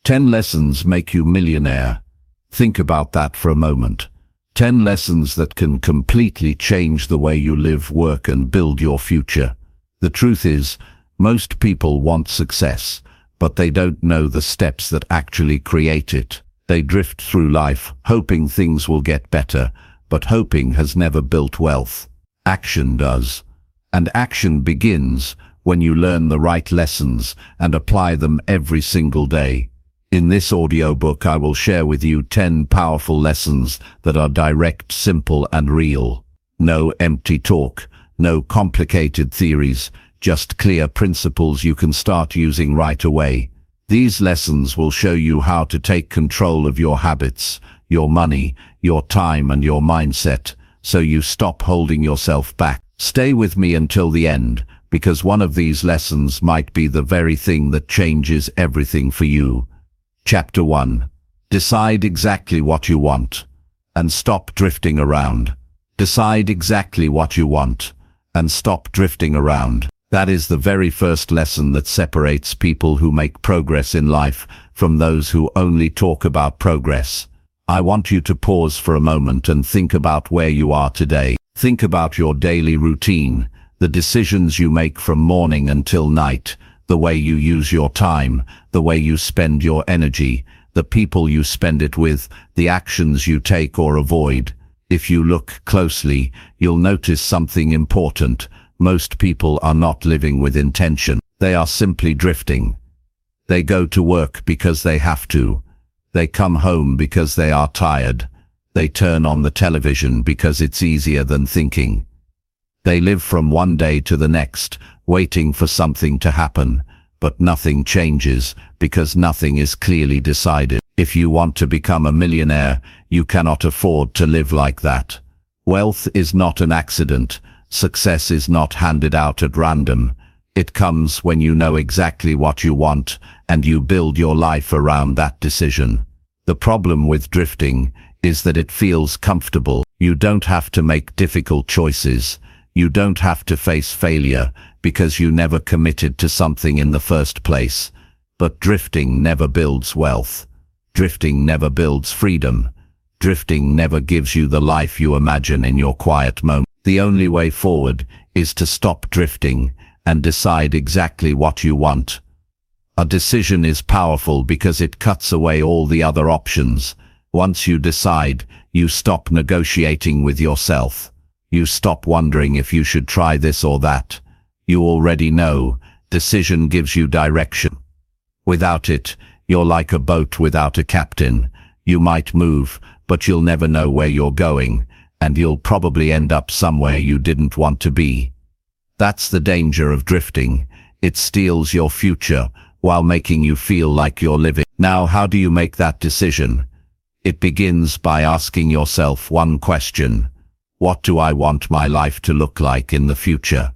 10 lessons make you millionaire. Think about that for a moment. 10 lessons that can completely change the way you live, work, and build your future. The truth is, most people want success, but they don't know the steps that actually create it. They drift through life, hoping things will get better, but hoping has never built wealth. Action does. And action begins when you learn the right lessons and apply them every single day. In this audiobook, I will share with you 10 powerful lessons that are direct, simple, and real. No empty talk, no complicated theories, just clear principles you can start using right away. These lessons will show you how to take control of your habits, your money, your time, and your mindset, so you stop holding yourself back. Stay with me until the end, because one of these lessons might be the very thing that changes everything for you. Chapter 1. Decide exactly what you want, and stop drifting around. Decide exactly what you want, and stop drifting around. That is the very first lesson that separates people who make progress in life from those who only talk about progress. I want you to pause for a moment and think about where you are today. Think about your daily routine, the decisions you make from morning until night, the way you use your time, the way you spend your energy, the people you spend it with, the actions you take or avoid. If you look closely, you'll notice something important. Most people are not living with intention. They are simply drifting. They go to work because they have to. They come home because they are tired. They turn on the television because it's easier than thinking. They live from one day to the next, waiting for something to happen, but nothing changes because nothing is clearly decided. If you want to become a millionaire, you cannot afford to live like that. Wealth is not an accident. Success is not handed out at random. It comes when you know exactly what you want and you build your life around that decision. The problem with drifting is that it feels comfortable. You don't have to make difficult choices. You don't have to face failure because you never committed to something in the first place. But drifting never builds wealth. Drifting never builds freedom. Drifting never gives you the life you imagine in your quiet moment. The only way forward is to stop drifting and decide exactly what you want. A decision is powerful because it cuts away all the other options. Once you decide, you stop negotiating with yourself. You stop wondering if you should try this or that. You already know. Decision gives you direction. Without it, you're like a boat without a captain. You might move, but you'll never know where you're going, and you'll probably end up somewhere you didn't want to be. That's the danger of drifting. It steals your future while making you feel like you're living. Now, how do you make that decision? It begins by asking yourself one question. What do I want my life to look like in the future?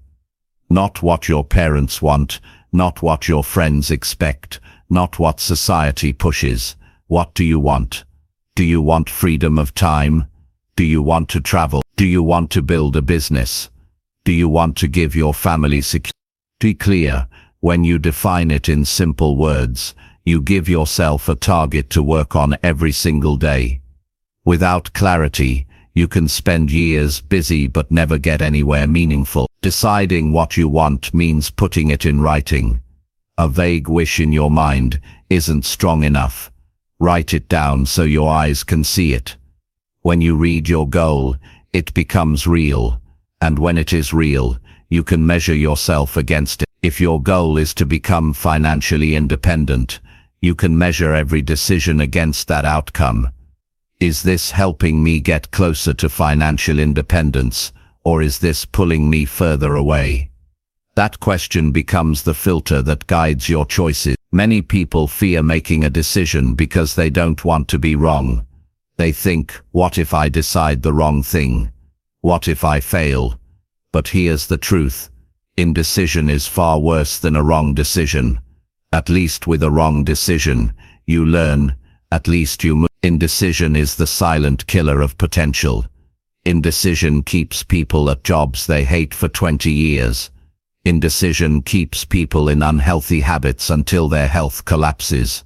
Not what your parents want, not what your friends expect, not what society pushes. What do you want? Do you want freedom of time? Do you want to travel? Do you want to build a business? Do you want to give your family security? Be clear. When you define it in simple words, you give yourself a target to work on every single day. Without clarity, you can spend years busy but never get anywhere meaningful. Deciding what you want means putting it in writing. A vague wish in your mind isn't strong enough. Write it down so your eyes can see it. When you read your goal, it becomes real. And when it is real, you can measure yourself against it. If your goal is to become financially independent, you can measure every decision against that outcome. Is this helping me get closer to financial independence, or is this pulling me further away? That question becomes the filter that guides your choices. Many people fear making a decision because they don't want to be wrong. They think, what if I decide the wrong thing? What if I fail? But here's the truth. Indecision is far worse than a wrong decision. At least with a wrong decision, you learn. At least you move. Indecision is the silent killer of potential. Indecision keeps people at jobs they hate for 20 years. Indecision keeps people in unhealthy habits until their health collapses.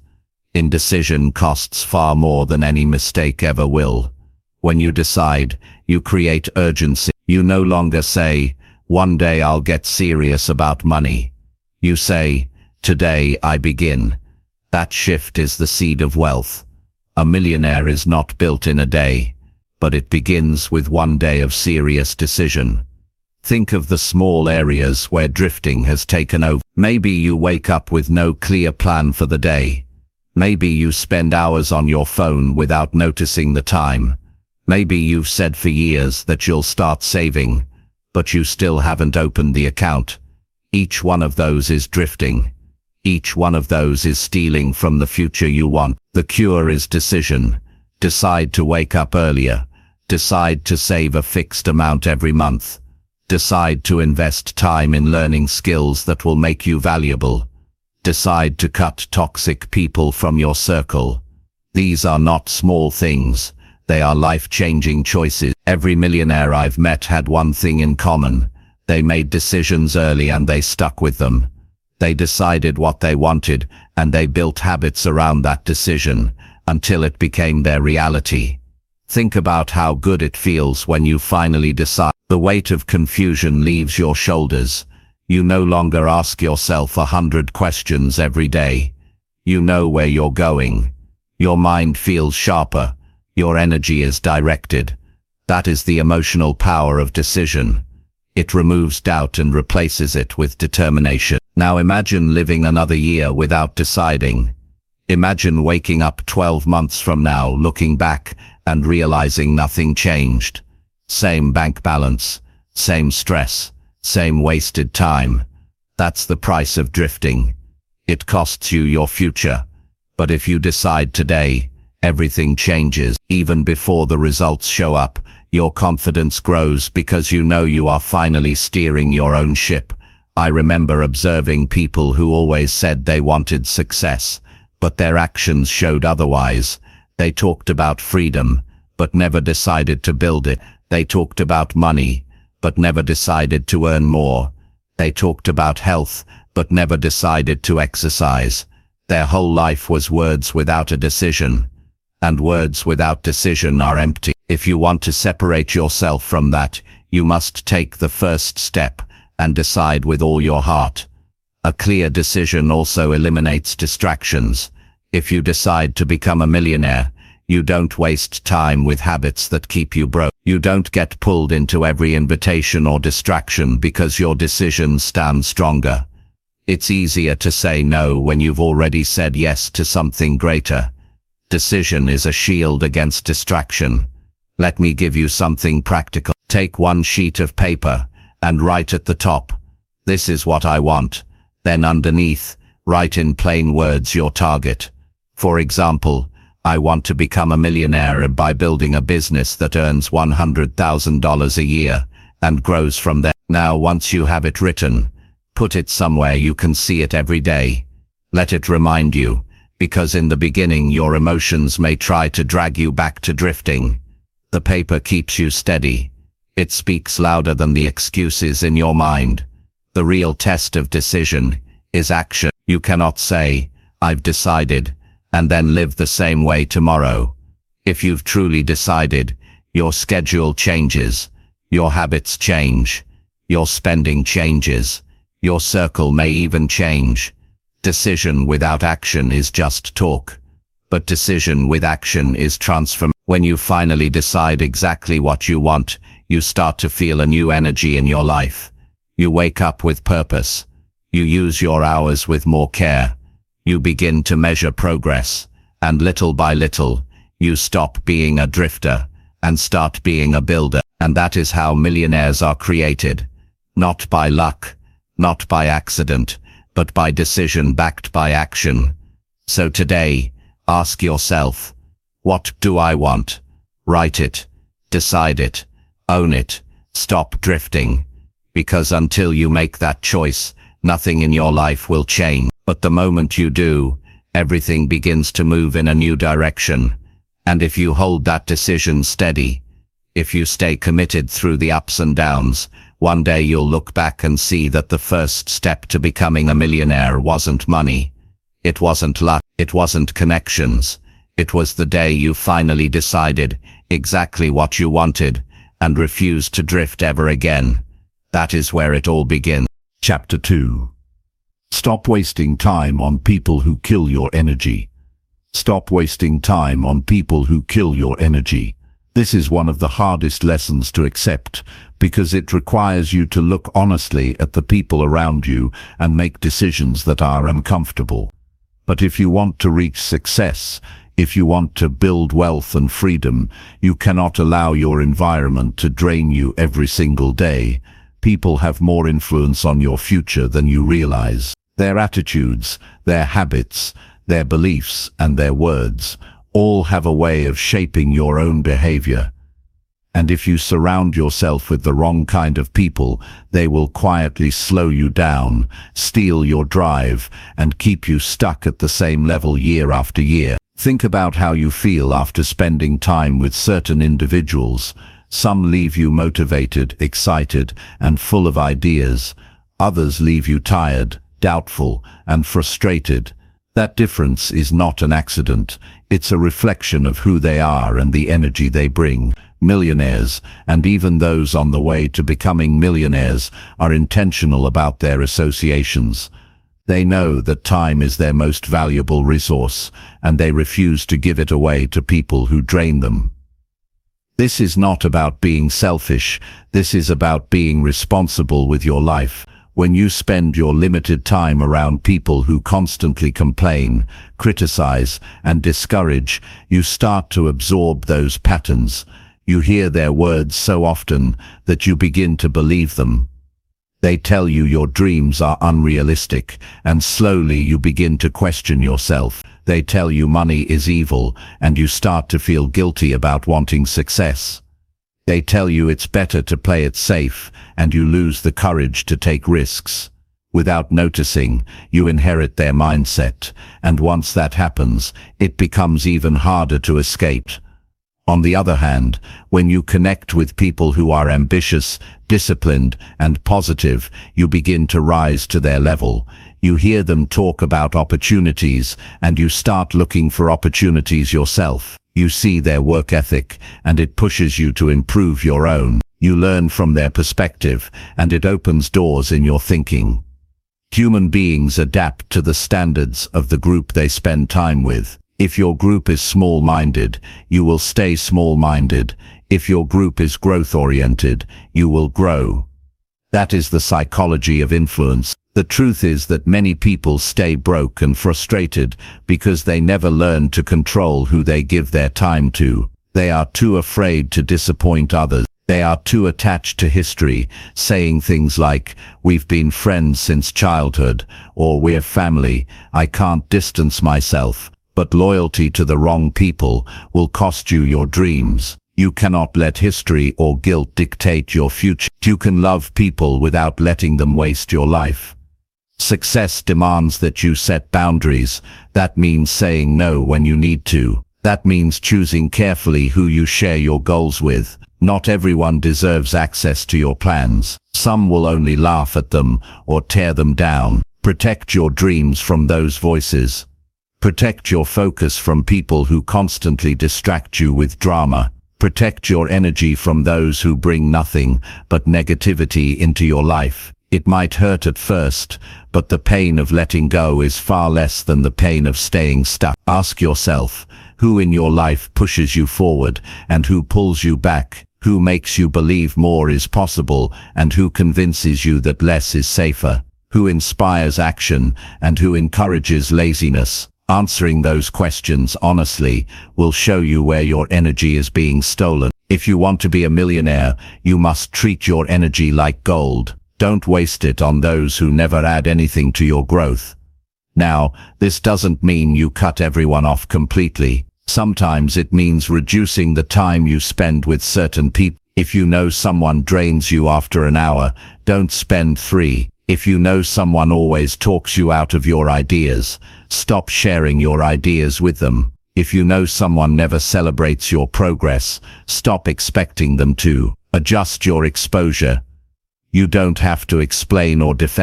Indecision costs far more than any mistake ever will. When you decide, you create urgency. You no longer say, "One day I'll get serious about money." You say, "Today I begin." That shift is the seed of wealth. A millionaire is not built in a day, but it begins with one day of serious decision. Think of the small areas where drifting has taken over. Maybe you wake up with no clear plan for the day. Maybe you spend hours on your phone without noticing the time. Maybe you've said for years that you'll start saving, but you still haven't opened the account. Each one of those is drifting. Each one of those is stealing from the future you want. The cure is decision. Decide to wake up earlier. Decide to save a fixed amount every month. Decide to invest time in learning skills that will make you valuable. Decide to cut toxic people from your circle. These are not small things. They are life-changing choices. Every millionaire I've met had one thing in common. They made decisions early and they stuck with them. They decided what they wanted and they built habits around that decision until it became their reality. Think about how good it feels when you finally decide. The weight of confusion leaves your shoulders. You no longer ask yourself 100 questions every day. You know where you're going. Your mind feels sharper. Your energy is directed. That is the emotional power of decision. It removes doubt and replaces it with determination. Now imagine living another year without deciding. Imagine waking up 12 months from now, looking back and realizing nothing changed. Same bank balance, same stress, same wasted time. That's the price of drifting. It costs you your future. But if you decide today, everything changes. Even before the results show up, your confidence grows because you know you are finally steering your own ship. I remember observing people who always said they wanted success, but their actions showed otherwise. They talked about freedom, but never decided to build it. They talked about money, but never decided to earn more. They talked about health, but never decided to exercise. Their whole life was words without a decision. And words without decision are empty. If you want to separate yourself from that, you must take the first step and decide with all your heart. A clear decision also eliminates distractions. If you decide to become a millionaire, you don't waste time with habits that keep you broke. You don't get pulled into every invitation or distraction because your decisions stand stronger. It's easier to say no when you've already said yes to something greater. Decision is a shield against distraction. Let me give you something practical. Take one sheet of paper and write at the top, "This is what I want." Then underneath, write in plain words your target. For example, I want to become a millionaire by building a business that earns $100,000 a year and grows from there. Now, once you have it written, put it somewhere you can see it every day. Let it remind you, because in the beginning your emotions may try to drag you back to drifting. The paper keeps you steady. It speaks louder than the excuses in your mind. The real test of decision is action. You cannot say, "I've decided," and then live the same way tomorrow. If you've truly decided, your schedule changes, your habits change, your spending changes, your circle may even change. Decision without action is just talk, but decision with action is transformation. When you finally decide exactly what you want, you start to feel a new energy in your life. You wake up with purpose. You use your hours with more care. You begin to measure progress, and little by little, you stop being a drifter and start being a builder. And that is how millionaires are created. Not by luck, not by accident, but by decision backed by action. So today, ask yourself, what do I want? Write it, decide it, own it, stop drifting. Because until you make that choice, nothing in your life will change. But the moment you do, everything begins to move in a new direction. And if you hold that decision steady, if you stay committed through the ups and downs, one day you'll look back and see that the first step to becoming a millionaire wasn't money. It wasn't luck, it wasn't connections. It was the day you finally decided exactly what you wanted and refused to drift ever again. That is where it all begins. Chapter 2. Stop wasting time on people who kill your energy. Stop wasting time on people who kill your energy. This is one of the hardest lessons to accept because it requires you to look honestly at the people around you and make decisions that are uncomfortable. But if you want to reach success, if you want to build wealth and freedom, you cannot allow your environment to drain you every single day. People have more influence on your future than you realize. Their attitudes, their habits, their beliefs, and their words all have a way of shaping your own behavior. And if you surround yourself with the wrong kind of people, they will quietly slow you down, steal your drive, and keep you stuck at the same level year after year. Think about how you feel after spending time with certain individuals. Some leave you motivated, excited, and full of ideas. Others leave you tired, doubtful, and frustrated. That difference is not an accident. It's a reflection of who they are and the energy they bring. Millionaires, and even those on the way to becoming millionaires, are intentional about their associations. They know that time is their most valuable resource, and they refuse to give it away to people who drain them. This is not about being selfish. This is about being responsible with your life. When you spend your limited time around people who constantly complain, criticize, and discourage, you start to absorb those patterns. You hear their words so often that you begin to believe them. They tell you your dreams are unrealistic, and slowly you begin to question yourself. They tell you money is evil, and you start to feel guilty about wanting success. They tell you it's better to play it safe, and you lose the courage to take risks. Without noticing, you inherit their mindset, and once that happens, it becomes even harder to escape. On the other hand, when you connect with people who are ambitious, disciplined, and positive, you begin to rise to their level. You hear them talk about opportunities, and you start looking for opportunities yourself. You see their work ethic, and it pushes you to improve your own. You learn from their perspective, and it opens doors in your thinking. Human beings adapt to the standards of the group they spend time with. If your group is small-minded, you will stay small-minded. If your group is growth-oriented, you will grow. That is the psychology of influence. The truth is that many people stay broke and frustrated because they never learn to control who they give their time to. They are too afraid to disappoint others. They are too attached to history, saying things like, "We've been friends since childhood," or "We're family, I can't distance myself." But loyalty to the wrong people will cost you your dreams. You cannot let history or guilt dictate your future. You can love people without letting them waste your life. Success demands that you set boundaries. That means saying no when you need to. That means choosing carefully who you share your goals with. Not everyone deserves access to your plans. Some will only laugh at them or tear them down. Protect your dreams from those voices. Protect your focus from people who constantly distract you with drama. Protect your energy from those who bring nothing but negativity into your life. It might hurt at first, but the pain of letting go is far less than the pain of staying stuck. Ask yourself, who in your life pushes you forward and who pulls you back? Who makes you believe more is possible and who convinces you that less is safer? Who inspires action and who encourages laziness? Answering those questions honestly will show you where your energy is being stolen. If you want to be a millionaire, you must treat your energy like gold. Don't waste it on those who never add anything to your growth. Now, this doesn't mean you cut everyone off completely. Sometimes it means reducing the time you spend with certain people. If you know someone drains you after an hour, don't spend 3. If you know someone always talks you out of your ideas, stop sharing your ideas with them. If you know someone never celebrates your progress, stop expecting them to. Adjust your exposure. You don't have to explain or defend it.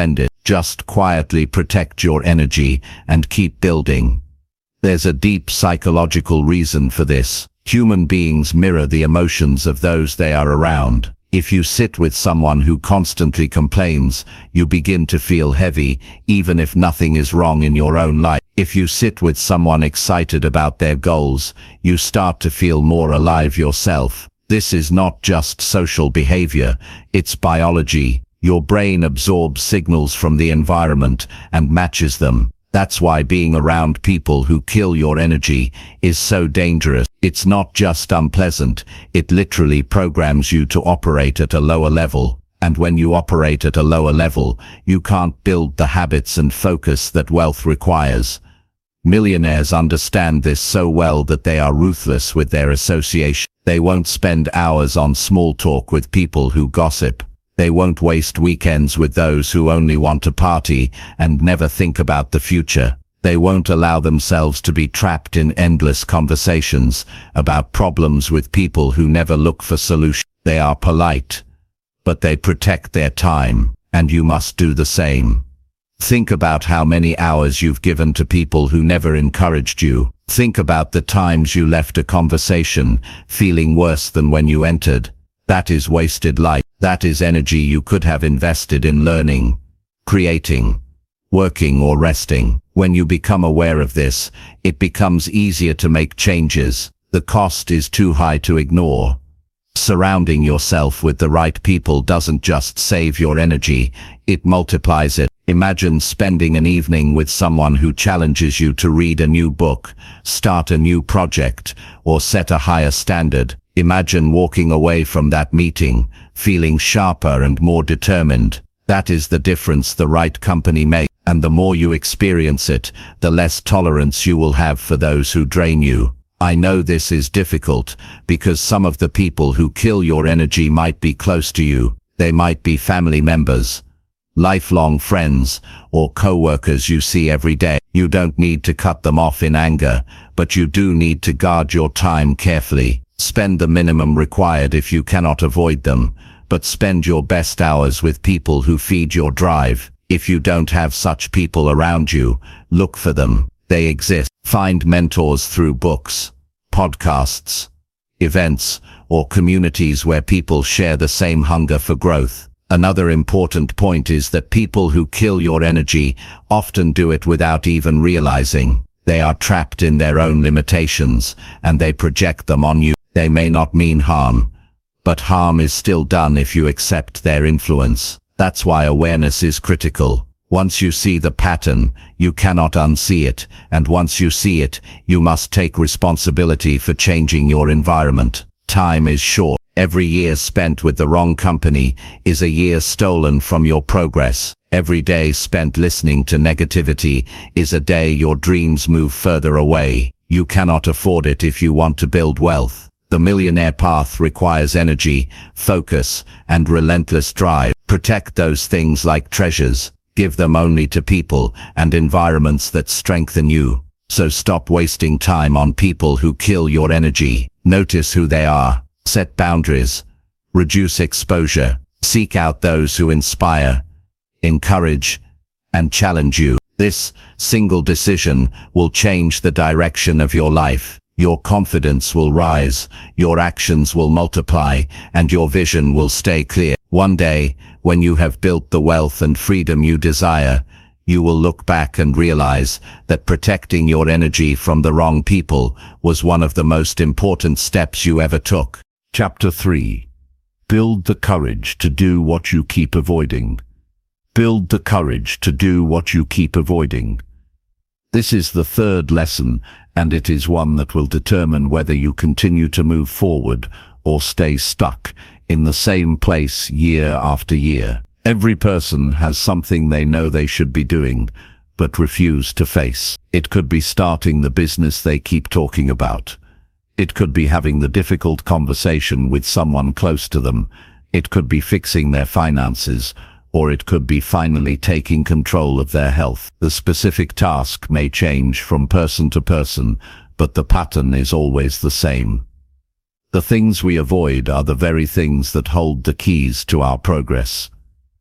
Just quietly protect your energy and keep building. There's a deep psychological reason for this. Human beings mirror the emotions of those they are around. If you sit with someone who constantly complains, you begin to feel heavy, even if nothing is wrong in your own life. If you sit with someone excited about their goals, you start to feel more alive yourself. This is not just social behavior, it's biology. Your brain absorbs signals from the environment and matches them. That's why being around people who kill your energy is so dangerous. It's not just unpleasant, it literally programs you to operate at a lower level. And when you operate at a lower level, you can't build the habits and focus that wealth requires. Millionaires understand this so well that they are ruthless with their association. They won't spend hours on small talk with people who gossip. They won't waste weekends with those who only want to party and never think about the future. They won't allow themselves to be trapped in endless conversations about problems with people who never look for solutions. They are polite, but they protect their time, and you must do the same. Think about how many hours you've given to people who never encouraged you. Think about the times you left a conversation feeling worse than when you entered. That is wasted life. That is energy you could have invested in learning, creating, working or resting. When you become aware of this, it becomes easier to make changes. The cost is too high to ignore. Surrounding yourself with the right people doesn't just save your energy, it multiplies it. Imagine spending an evening with someone who challenges you to read a new book, start a new project, or set a higher standard. Imagine walking away from that meeting, feeling sharper and more determined. That is the difference the right company makes, and the more you experience it, the less tolerance you will have for those who drain you. I know this is difficult, because some of the people who kill your energy might be close to you. They might be family members, lifelong friends, or co-workers you see every day. You don't need to cut them off in anger, but you do need to guard your time carefully. Spend the minimum required if you cannot avoid them, but spend your best hours with people who feed your drive. If you don't have such people around you, look for them. They exist. Find mentors through books, podcasts, events, or communities where people share the same hunger for growth. Another important point is that people who kill your energy often do it without even realizing. They are trapped in their own limitations, and they project them on you. They may not mean harm, but harm is still done if you accept their influence. That's why awareness is critical. Once you see the pattern, you cannot unsee it, and once you see it, you must take responsibility for changing your environment. Time is short. Every year spent with the wrong company is a year stolen from your progress. Every day spent listening to negativity is a day your dreams move further away. You cannot afford it if you want to build wealth. The millionaire path requires energy, focus, and relentless drive. Protect those things like treasures. Give them only to people and environments that strengthen you. So stop wasting time on people who kill your energy. Notice who they are. Set boundaries. Reduce exposure. Seek out those who inspire, encourage, and challenge you. This single decision will change the direction of your life. Your confidence will rise, your actions will multiply, and your vision will stay clear. One day, when you have built the wealth and freedom you desire, you will look back and realize that protecting your energy from the wrong people was one of the most important steps you ever took. Chapter 3. Build the courage to do what you keep avoiding. Build the courage to do what you keep avoiding. This is the third lesson, and it is one that will determine whether you continue to move forward or stay stuck in the same place year after year. Every person has something they know they should be doing, but refuse to face. It could be starting the business they keep talking about. It could be having the difficult conversation with someone close to them. It could be fixing their finances, or it could be finally taking control of their health. The specific task may change from person to person, but the pattern is always the same. The things we avoid are the very things that hold the keys to our progress.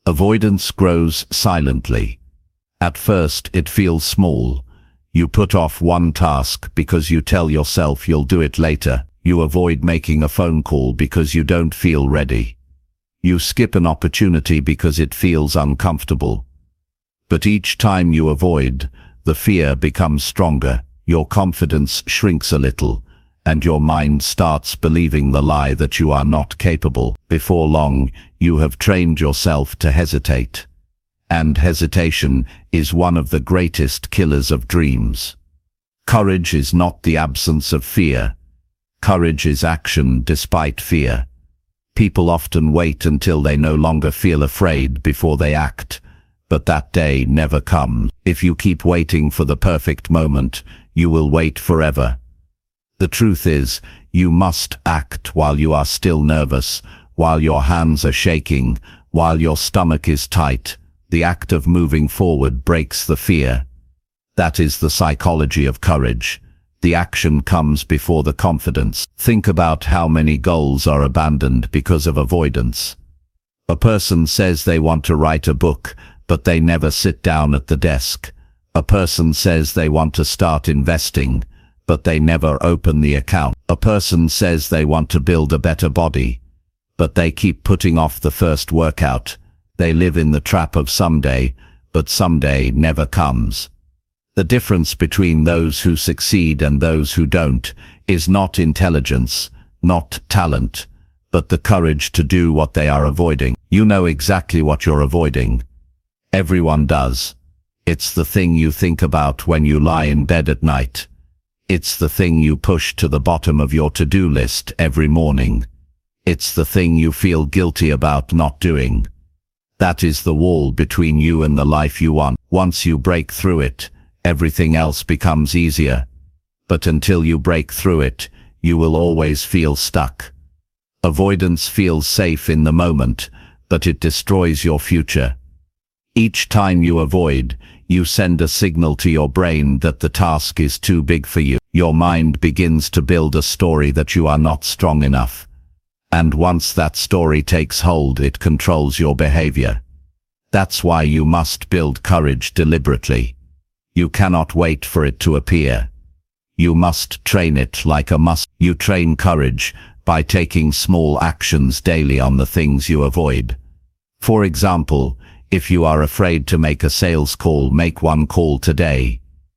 Avoidance grows silently. At first, it feels small. You put off one task because you tell yourself you'll do it later. You avoid making a phone call because you don't feel ready. You skip an opportunity because it feels uncomfortable. But each time you avoid, the fear becomes stronger, your confidence shrinks a little, and your mind starts believing the lie that you are not capable. Before long, you have trained yourself to hesitate. And hesitation is one of the greatest killers of dreams. Courage is not the absence of fear. Courage is action despite fear. People often wait until they no longer feel afraid before they act, but that day never comes. If you keep waiting for the perfect moment, you will wait forever. The truth is, you must act while you are still nervous, while your hands are shaking, while your stomach is tight. The act of moving forward breaks the fear. That is the psychology of courage. The action comes before the confidence. Think about how many goals are abandoned because of avoidance. A person says they want to write a book, but they never sit down at the desk. A person says they want to start investing, but they never open the account. A person says they want to build a better body, but they keep putting off the first workout. They live in the trap of someday, but someday never comes. The difference between those who succeed and those who don't is not intelligence, not talent, but the courage to do what they are avoiding. You know exactly what you're avoiding. Everyone does. It's the thing you think about when you lie in bed at night. It's the thing you push to the bottom of your to-do list every morning. It's the thing you feel guilty about not doing. That is the wall between you and the life you want. Once you break through it, everything else becomes easier. But until you break through it, you will always feel stuck. Avoidance feels safe in the moment, but it destroys your future. Each time you avoid, you send a signal to your brain that the task is too big for you. Your mind begins to build a story that you are not strong enough. And once that story takes hold, it controls your behavior. That's why you must build courage deliberately. You cannot wait for it to appear. You must train it like a muscle. You train courage by taking small actions daily on the things you avoid. For example, if you are afraid to make a sales call, make one call today.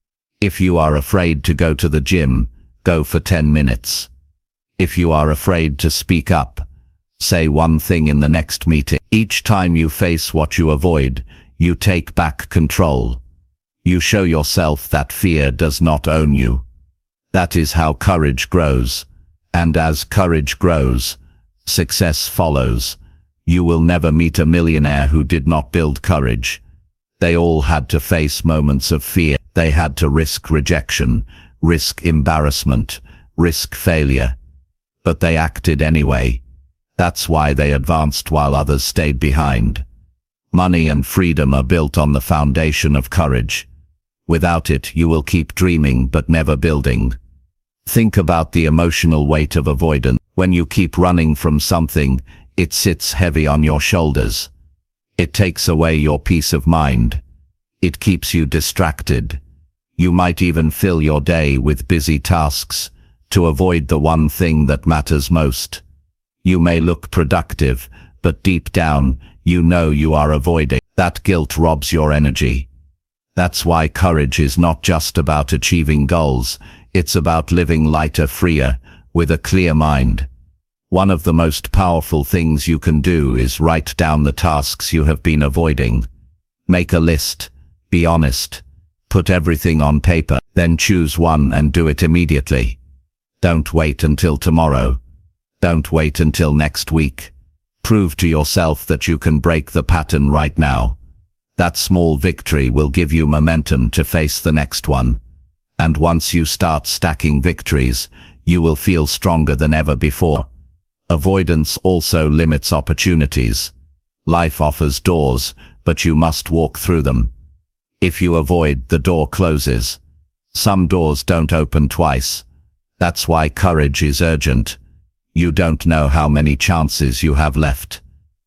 If you are afraid to go to the gym, go for 10 minutes. If you are afraid to speak up, say one thing in the next meeting. Each time you face what you avoid, you take back control. You show yourself that fear does not own you. That is how courage grows. And as courage grows, success follows. You will never meet a millionaire who did not build courage. They all had to face moments of fear. They had to risk rejection, risk embarrassment, risk failure. But they acted anyway. That's why they advanced while others stayed behind. Money and freedom are built on the foundation of courage. Without it, you will keep dreaming but never building. Think about the emotional weight of avoidance. When you keep running from something, it sits heavy on your shoulders. It takes away your peace of mind. It keeps you distracted. You might even fill your day with busy tasks to avoid the one thing that matters most. You may look productive, but deep down, you know you are avoiding. That guilt robs your energy. That's why courage is not just about achieving goals, it's about living lighter, freer, with a clear mind. One of the most powerful things you can do is write down the tasks you have been avoiding. Make a list, be honest, put everything on paper, then choose one and do it immediately. Don't wait until tomorrow. Don't wait until next week. Prove to yourself that you can break the pattern right now. That small victory will give you momentum to face the next one. And once you start stacking victories, you will feel stronger than ever before. Avoidance also limits opportunities. Life offers doors, but you must walk through them. If you avoid, the door closes. Some doors don't open twice. That's why courage is urgent. You don't know how many chances you have left.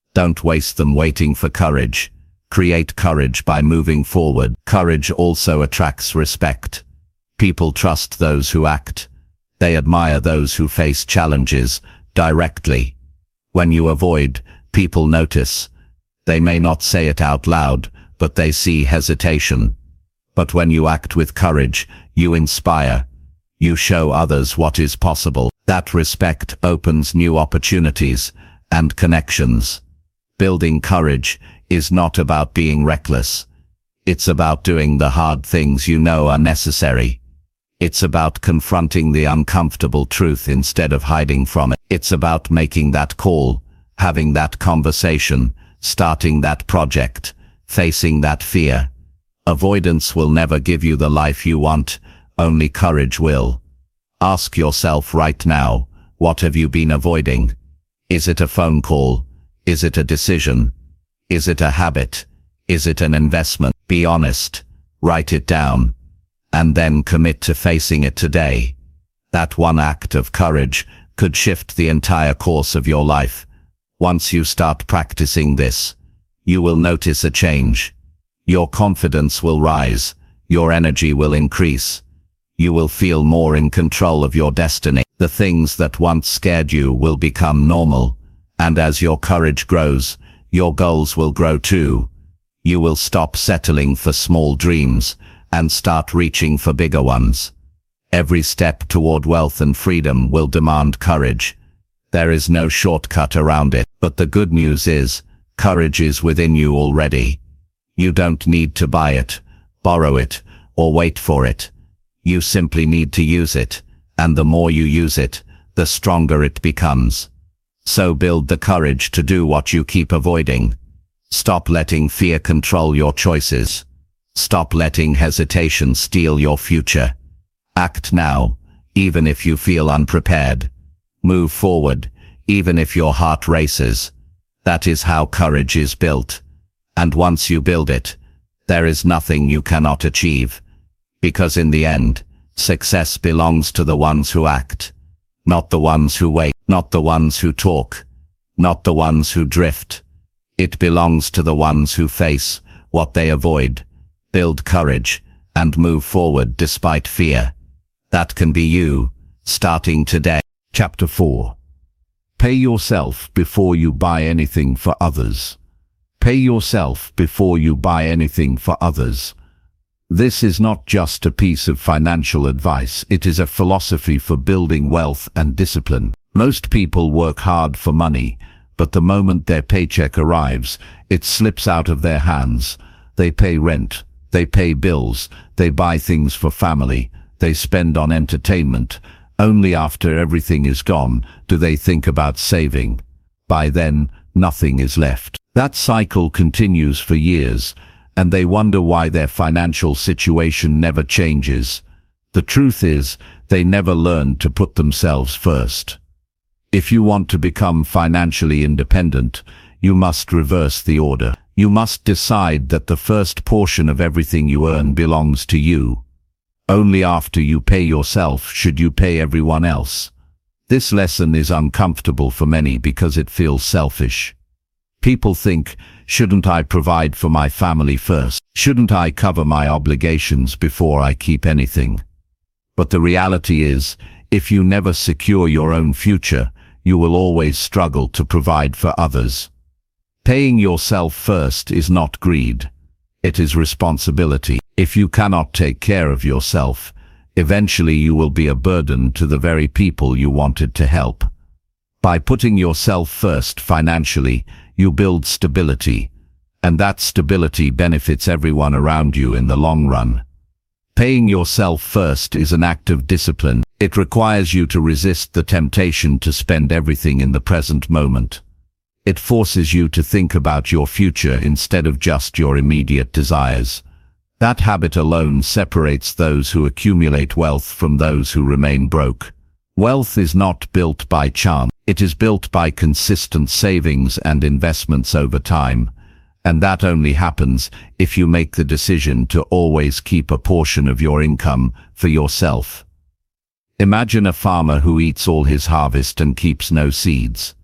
Don't waste them waiting for courage. Create courage by moving forward. Courage also attracts respect. People trust those who act. They admire those who face challenges directly. When you avoid, people notice. They may not say it out loud, but they see hesitation. But when you act with courage, you inspire. You show others what is possible. That respect opens new opportunities and connections. Building courage is not about being reckless. It's about doing the hard things you know are necessary. It's about confronting the uncomfortable truth instead of hiding from it. It's about making that call, having that conversation, starting that project, facing that fear. Avoidance will never give you the life you want, only courage will. Ask yourself right now, what have you been avoiding? Is it a phone call? Is it a decision? Is it a habit? Is it an investment? Be honest, write it down, and then commit to facing it today. That one act of courage could shift the entire course of your life. Once you start practicing this, you will notice a change. Your confidence will rise, your energy will increase. You will feel more in control of your destiny. The things that once scared you will become normal, and as your courage grows, your goals will grow too. You will stop settling for small dreams and start reaching for bigger ones. Every step toward wealth and freedom will demand courage. There is no shortcut around it, but the good news is, courage is within you already. You don't need to buy it, borrow it, or wait for it. You simply need to use it, and the more you use it, the stronger it becomes. So build the courage to do what you keep avoiding. Stop letting fear control your choices. Stop letting hesitation steal your future. Act now, even if you feel unprepared. Move forward, even if your heart races. That is how courage is built. And once you build it, there is nothing you cannot achieve. Because in the end, success belongs to the ones who act. Not the ones who wait, not the ones who talk, not the ones who drift. It belongs to the ones who face what they avoid, build courage, and move forward despite fear. That can be you, starting today. Chapter 4. Pay yourself before you buy anything for others. Pay yourself before you buy anything for others. This is not just a piece of financial advice, it is a philosophy for building wealth and discipline. Most people work hard for money, but the moment their paycheck arrives, it slips out of their hands. They pay rent, they pay bills, they buy things for family, they spend on entertainment. Only after everything is gone do they think about saving. By then, nothing is left. That cycle continues for years, and they wonder why their financial situation never changes. The truth is, they never learned to put themselves first. If you want to become financially independent, you must reverse the order. You must decide that the first portion of everything you earn belongs to you. Only after you pay yourself should you pay everyone else. This lesson is uncomfortable for many because it feels selfish. People think, shouldn't I provide for my family first? Shouldn't I cover my obligations before I keep anything? But the reality is, if you never secure your own future, you will always struggle to provide for others. Paying yourself first is not greed. It is responsibility. If you cannot take care of yourself, eventually you will be a burden to the very people you wanted to help. By putting yourself first financially, you build stability, and that stability benefits everyone around you in the long run. Paying yourself first is an act of discipline. It requires you to resist the temptation to spend everything in the present moment. It forces you to think about your future instead of just your immediate desires. That habit alone separates those who accumulate wealth from those who remain broke. Wealth is not built by chance. It is built by consistent savings and investments over time. And that only happens if you make the decision to always keep a portion of your income for yourself. Imagine a farmer who eats all his harvest and keeps no seeds.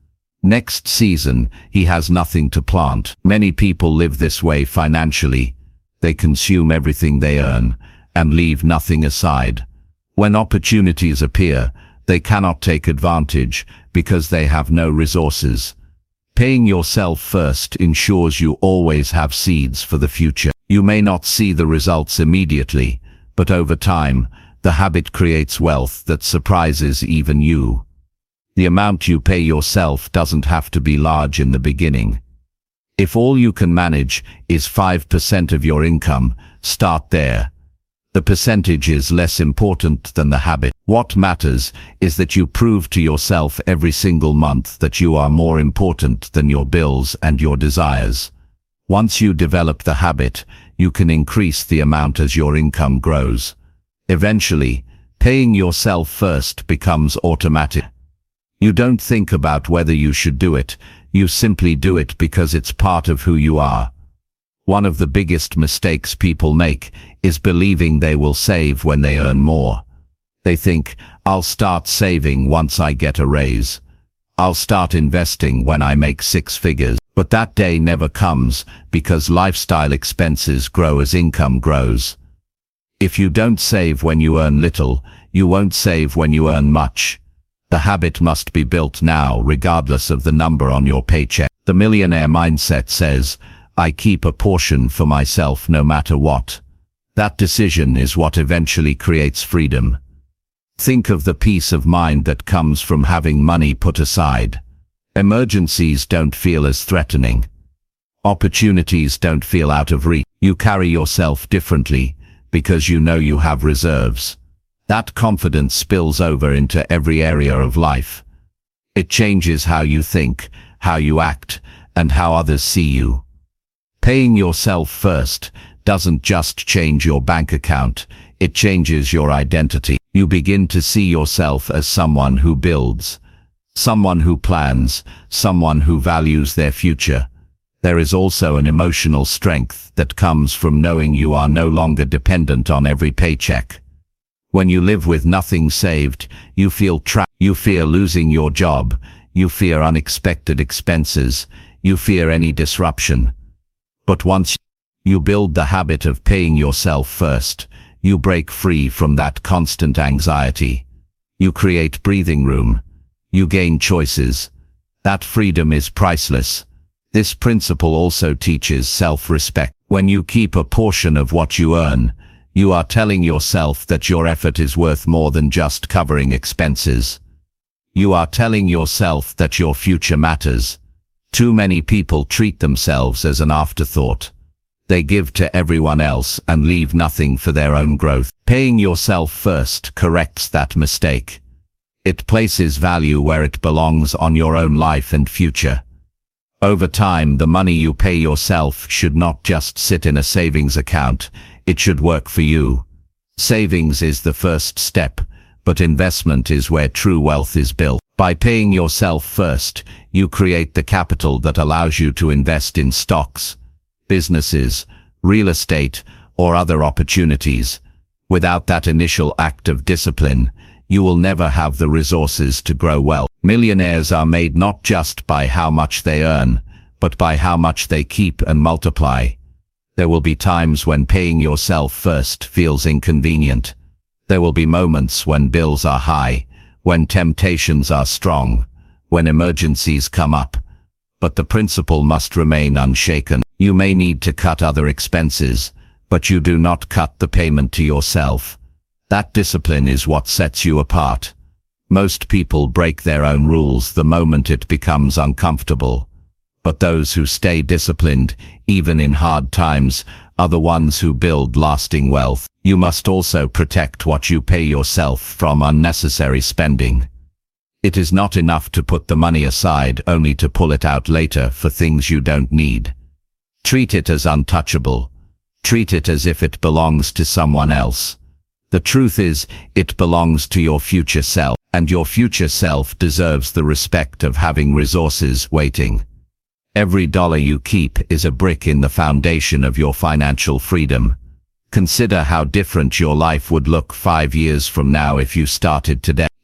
Next season, he has nothing to plant. Many people live this way financially. They consume everything they earn and leave nothing aside. When opportunities appear, they cannot take advantage because they have no resources. Paying yourself first ensures you always have seeds for the future. You may not see the results immediately, but over time, the habit creates wealth that surprises even you. The amount you pay yourself doesn't have to be large in the beginning. If all you can manage is 5% of your income, start there. The percentage is less important than the habit. What matters is that you prove to yourself every single month that you are more important than your bills and your desires. Once you develop the habit, you can increase the amount as your income grows. Eventually, paying yourself first becomes automatic. You don't think about whether you should do it, you simply do it because it's part of who you are. One of the biggest mistakes people make is believing they will save when they earn more. They think, I'll start saving once I get a raise. I'll start investing when I make 6 figures. But that day never comes because lifestyle expenses grow as income grows. If you don't save when you earn little, you won't save when you earn much. The habit must be built now regardless of the number on your paycheck. The millionaire mindset says, I keep a portion for myself no matter what. That decision is what eventually creates freedom. Think of the peace of mind that comes from having money put aside. Emergencies don't feel as threatening. Opportunities don't feel out of reach. You carry yourself differently because you know you have reserves. That confidence spills over into every area of life. It changes how you think, how you act, and how others see you. Paying yourself first doesn't just change your bank account, it changes your identity. You begin to see yourself as someone who builds, someone who plans, someone who values their future. There is also an emotional strength that comes from knowing you are no longer dependent on every paycheck. When you live with nothing saved, you feel trapped. You fear losing your job. You fear unexpected expenses. You fear any disruption. But once you build the habit of paying yourself first, you break free from that constant anxiety. You create breathing room. You gain choices. That freedom is priceless. This principle also teaches self-respect. When you keep a portion of what you earn, you are telling yourself that your effort is worth more than just covering expenses. You are telling yourself that your future matters. Too many people treat themselves as an afterthought. They give to everyone else and leave nothing for their own growth. Paying yourself first corrects that mistake. It places value where it belongs on your own life and future. Over time, the money you pay yourself should not just sit in a savings account. It should work for you. Savings is the first step, but investment is where true wealth is built. By paying yourself first, you create the capital that allows you to invest in stocks, businesses, real estate, or other opportunities. Without that initial act of discipline, you will never have the resources to grow wealth. Millionaires are made not just by how much they earn, but by how much they keep and multiply. There will be times when paying yourself first feels inconvenient. There will be moments when bills are high, when temptations are strong, when emergencies come up. But the principle must remain unshaken. You may need to cut other expenses, but you do not cut the payment to yourself. That discipline is what sets you apart. Most people break their own rules the moment it becomes uncomfortable. But those who stay disciplined, even in hard times, are the ones who build lasting wealth. You must also protect what you pay yourself from unnecessary spending. It is not enough to put the money aside only to pull it out later for things you don't need. Treat it as untouchable. Treat it as if it belongs to someone else. The truth is, it belongs to your future self, and your future self deserves the respect of having resources waiting. Every dollar you keep is a brick in the foundation of your financial freedom. Consider how different your life would look 5 years from now if you started today.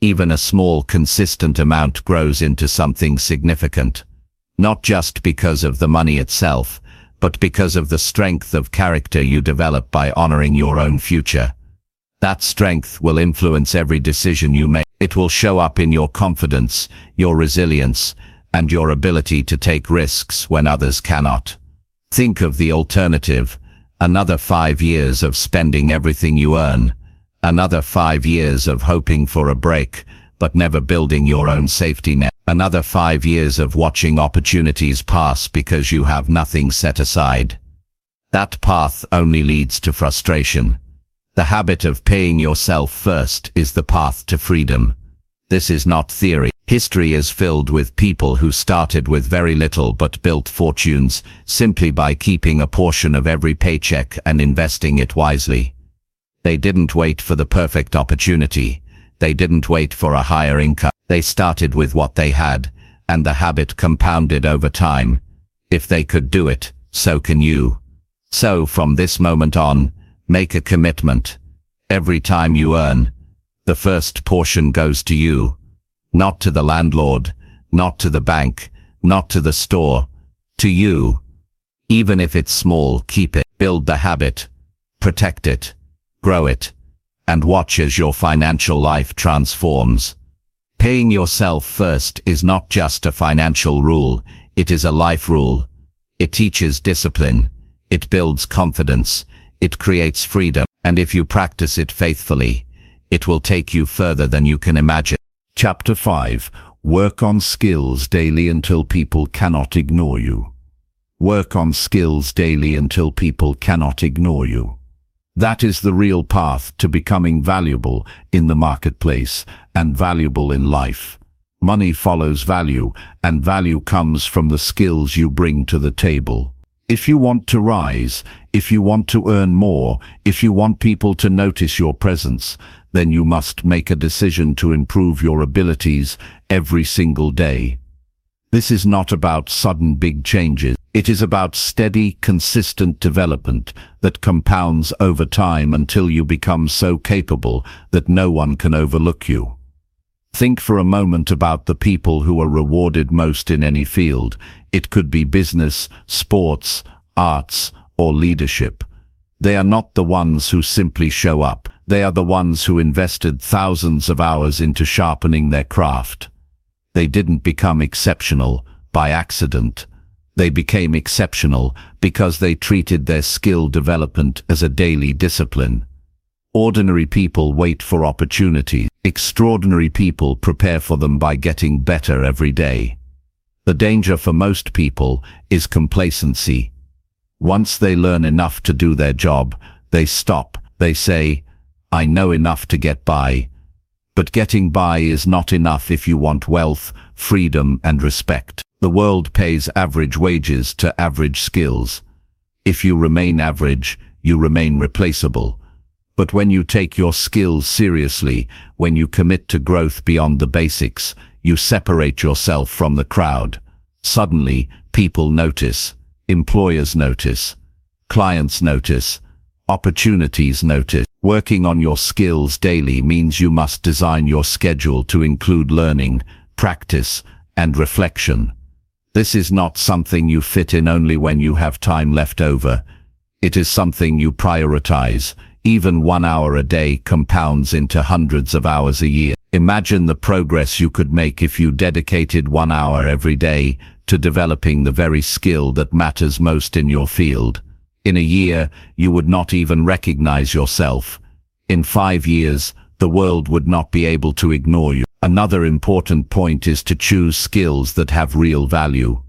Even a small, consistent amount grows into something significant. Not just because of the money itself, but because of the strength of character you develop by honoring your own future. That strength will influence every decision you make. It will show up in your confidence, your resilience, and your ability to take risks when others cannot. Think of the alternative: another 5 years of spending everything you earn, another 5 years of hoping for a break, but never building your own safety net, another 5 years of watching opportunities pass because you have nothing set aside. That path only leads to frustration. The habit of paying yourself first is the path to freedom. This is not theory. History is filled with people who started with very little but built fortunes simply by keeping a portion of every paycheck and investing it wisely. They didn't wait for the perfect opportunity. They didn't wait for a higher income. They started with what they had, and the habit compounded over time. If they could do it, so can you. So from this moment on, make a commitment. Every time you earn, the first portion goes to you. Not to the landlord, not to the bank, not to the store, to you. Even if it's small, keep it. Build the habit, protect it, grow it, and watch as your financial life transforms. Paying yourself first is not just a financial rule, it is a life rule. It teaches discipline, it builds confidence, it creates freedom, and if you practice it faithfully, it will take you further than you can imagine. Chapter 5. Work on skills daily until people cannot ignore you. Work on skills daily until people cannot ignore you. That is the real path to becoming valuable in the marketplace and valuable in life. Money follows value, and value comes from the skills you bring to the table. If you want to rise, if you want to earn more, if you want people to notice your presence, then you must make a decision to improve your abilities every single day. This is not about sudden big changes. It is about steady, consistent development that compounds over time until you become so capable that no one can overlook you. Think for a moment about the people who are rewarded most in any field. It could be business, sports, arts, or leadership. They are not the ones who simply show up. They are the ones who invested thousands of hours into sharpening their craft. They didn't become exceptional by accident. They became exceptional because they treated their skill development as a daily discipline. Ordinary people wait for opportunities. Extraordinary people prepare for them by getting better every day. The danger for most people is complacency. Once they learn enough to do their job, they stop. They say, "I know enough to get by." But getting by is not enough if you want wealth, freedom, and respect. The world pays average wages to average skills. If you remain average, you remain replaceable. But when you take your skills seriously, when you commit to growth beyond the basics, you separate yourself from the crowd. Suddenly, people notice, employers notice, clients notice, opportunities notice. Working on your skills daily means you must design your schedule to include learning, practice, and reflection. This is not something you fit in only when you have time left over. It is something you prioritize. Even 1 hour a day compounds into hundreds of hours a year. Imagine the progress you could make if you dedicated 1 hour every day to developing the very skill that matters most in your field. In a year, you would not even recognize yourself. In 5 years, the world would not be able to ignore you. Another important point is to choose skills that have real value.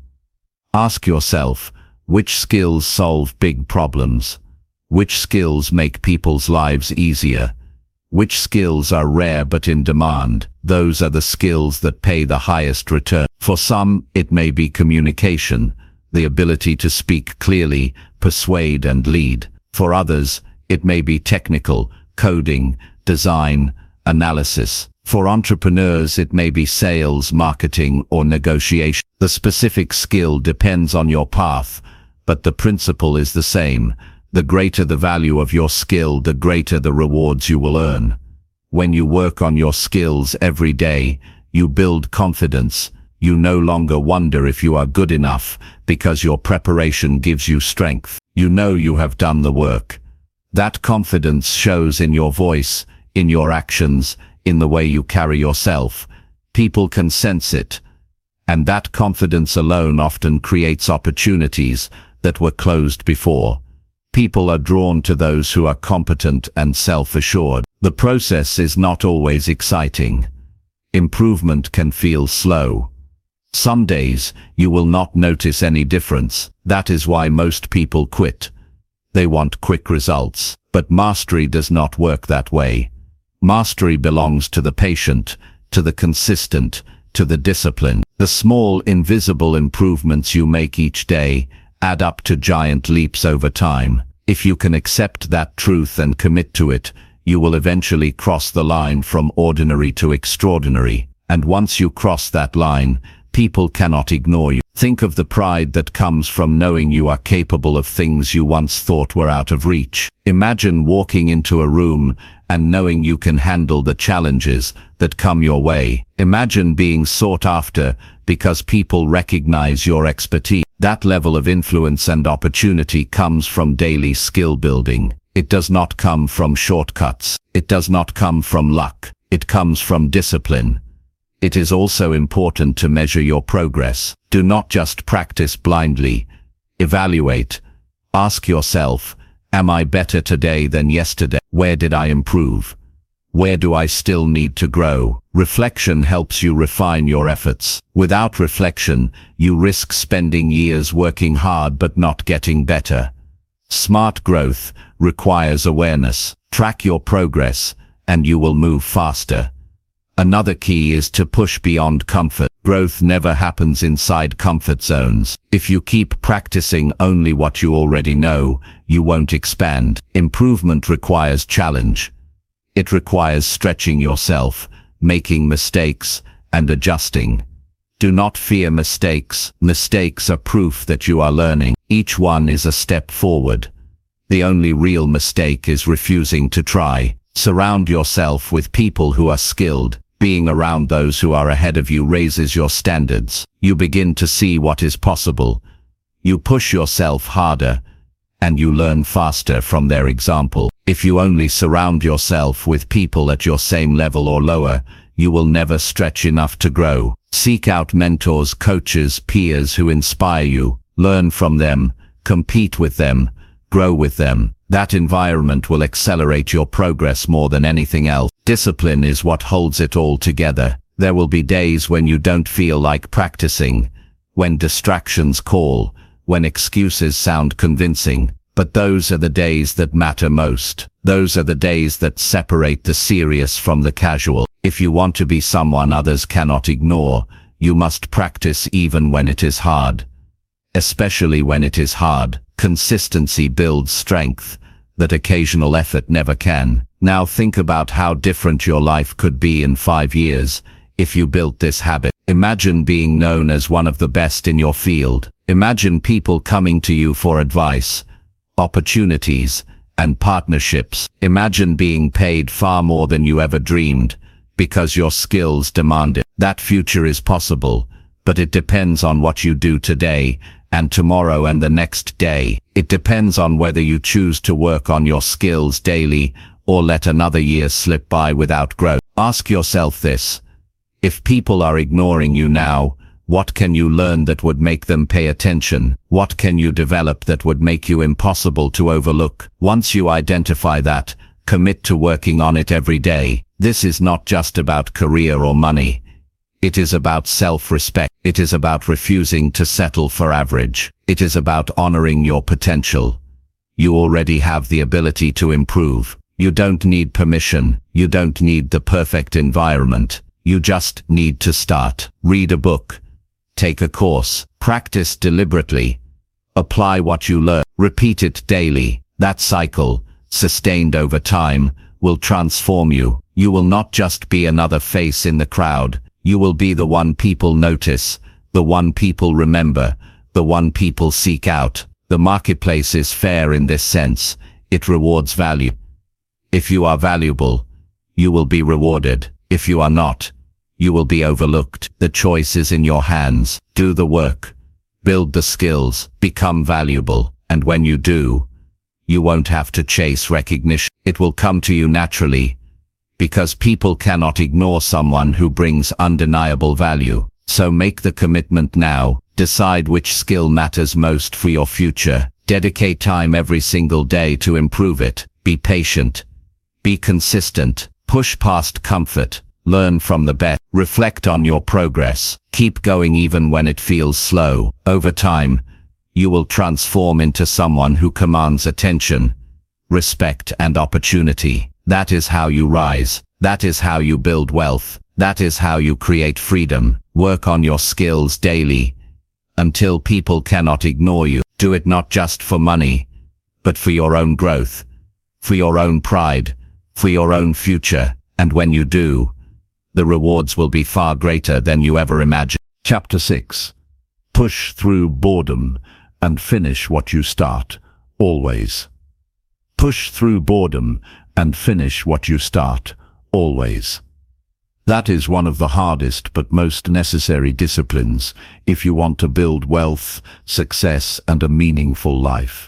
Ask yourself, which skills solve big problems? Which skills make people's lives easier? Which skills are rare but in demand? Those are the skills that pay the highest return. For some, it may be communication, the ability to speak clearly, persuade and lead. For others, it may be technical, coding, design, analysis. For entrepreneurs, it may be sales, marketing, or negotiation. The specific skill depends on your path, but the principle is the same. The greater the value of your skill, the greater the rewards you will earn. When you work on your skills every day, you build confidence. You no longer wonder if you are good enough, because your preparation gives you strength. You know you have done the work. That confidence shows in your voice, in your actions, in the way you carry yourself. People can sense it. And that confidence alone often creates opportunities that were closed before. People are drawn to those who are competent and self-assured. The process is not always exciting. Improvement can feel slow. Some days, you will not notice any difference. That is why most people quit. They want quick results. But mastery does not work that way. Mastery belongs to the patient, to the consistent, to the discipline. The small, invisible improvements you make each day add up to giant leaps over time. If you can accept that truth and commit to it, you will eventually cross the line from ordinary to extraordinary. And once you cross that line, people cannot ignore you. Think of the pride that comes from knowing you are capable of things you once thought were out of reach. Imagine walking into a room and knowing you can handle the challenges that come your way. Imagine being sought after because people recognize your expertise. That level of influence and opportunity comes from daily skill building. It does not come from shortcuts. It does not come from luck. It comes from discipline. It is also important to measure your progress. Do not just practice blindly. Evaluate. Ask yourself, am I better today than yesterday? Where did I improve? Where do I still need to grow? Reflection helps you refine your efforts. Without reflection, you risk spending years working hard but not getting better. Smart growth requires awareness. Track your progress, and you will move faster. Another key is to push beyond comfort. Growth never happens inside comfort zones. If you keep practicing only what you already know, you won't expand. Improvement requires challenge. It requires stretching yourself, making mistakes, and adjusting. Do not fear mistakes. Mistakes are proof that you are learning. Each one is a step forward. The only real mistake is refusing to try. Surround yourself with people who are skilled. Being around those who are ahead of you raises your standards. You begin to see what is possible. You push yourself harder, and you learn faster from their example. If you only surround yourself with people at your same level or lower, you will never stretch enough to grow. Seek out mentors, coaches, peers who inspire you. Learn from them, compete with them, grow with them. That environment will accelerate your progress more than anything else. Discipline is what holds it all together. There will be days when you don't feel like practicing, when distractions call, when excuses sound convincing. But those are the days that matter most. Those are the days that separate the serious from the casual. If you want to be someone others cannot ignore, you must practice even when it is hard. Especially when it is hard. Consistency builds strength that occasional effort never can. Now think about how different your life could be in 5 years if you built this habit. Imagine being known as one of the best in your field. Imagine people coming to you for advice, opportunities, and partnerships. Imagine being paid far more than you ever dreamed because your skills demand it. That future is possible, but it depends on what you do today and tomorrow and the next day. It depends on whether you choose to work on your skills daily or let another year slip by without growth. Ask yourself this: if people are ignoring you now, what can you learn that would make them pay attention? What can you develop that would make you impossible to overlook? Once you identify that, commit to working on it every day. This is not just about career or money. It is about self-respect. It is about refusing to settle for average. It is about honoring your potential. You already have the ability to improve. You don't need permission. You don't need the perfect environment. You just need to start. Read a book. Take a course. Practice deliberately. Apply what you learn. Repeat it daily. That cycle, sustained over time, will transform you. You will not just be another face in the crowd. You will be the one people notice, the one people remember, the one people seek out. The marketplace is fair in this sense. It rewards value. If you are valuable, you will be rewarded. If you are not, you will be overlooked. The choice is in your hands. Do the work, build the skills, become valuable, and when you do, you won't have to chase recognition. It will come to you naturally, because people cannot ignore someone who brings undeniable value. So make the commitment now. Decide which skill matters most for your future. Dedicate time every single day to improve it. Be patient. Be consistent. Push past comfort. Learn from the best. Reflect on your progress. Keep going even when it feels slow. Over time, you will transform into someone who commands attention, respect, and opportunity. That is how you rise. That is how you build wealth. That is how you create freedom. Work on your skills daily until people cannot ignore you. Do it not just for money, but for your own growth, for your own pride, for your own future. And when you do, the rewards will be far greater than you ever imagined. Chapter 6. Push through boredom and finish what you start, always. Push through boredom and finish what you start, always. That is one of the hardest but most necessary disciplines if you want to build wealth, success, and a meaningful life.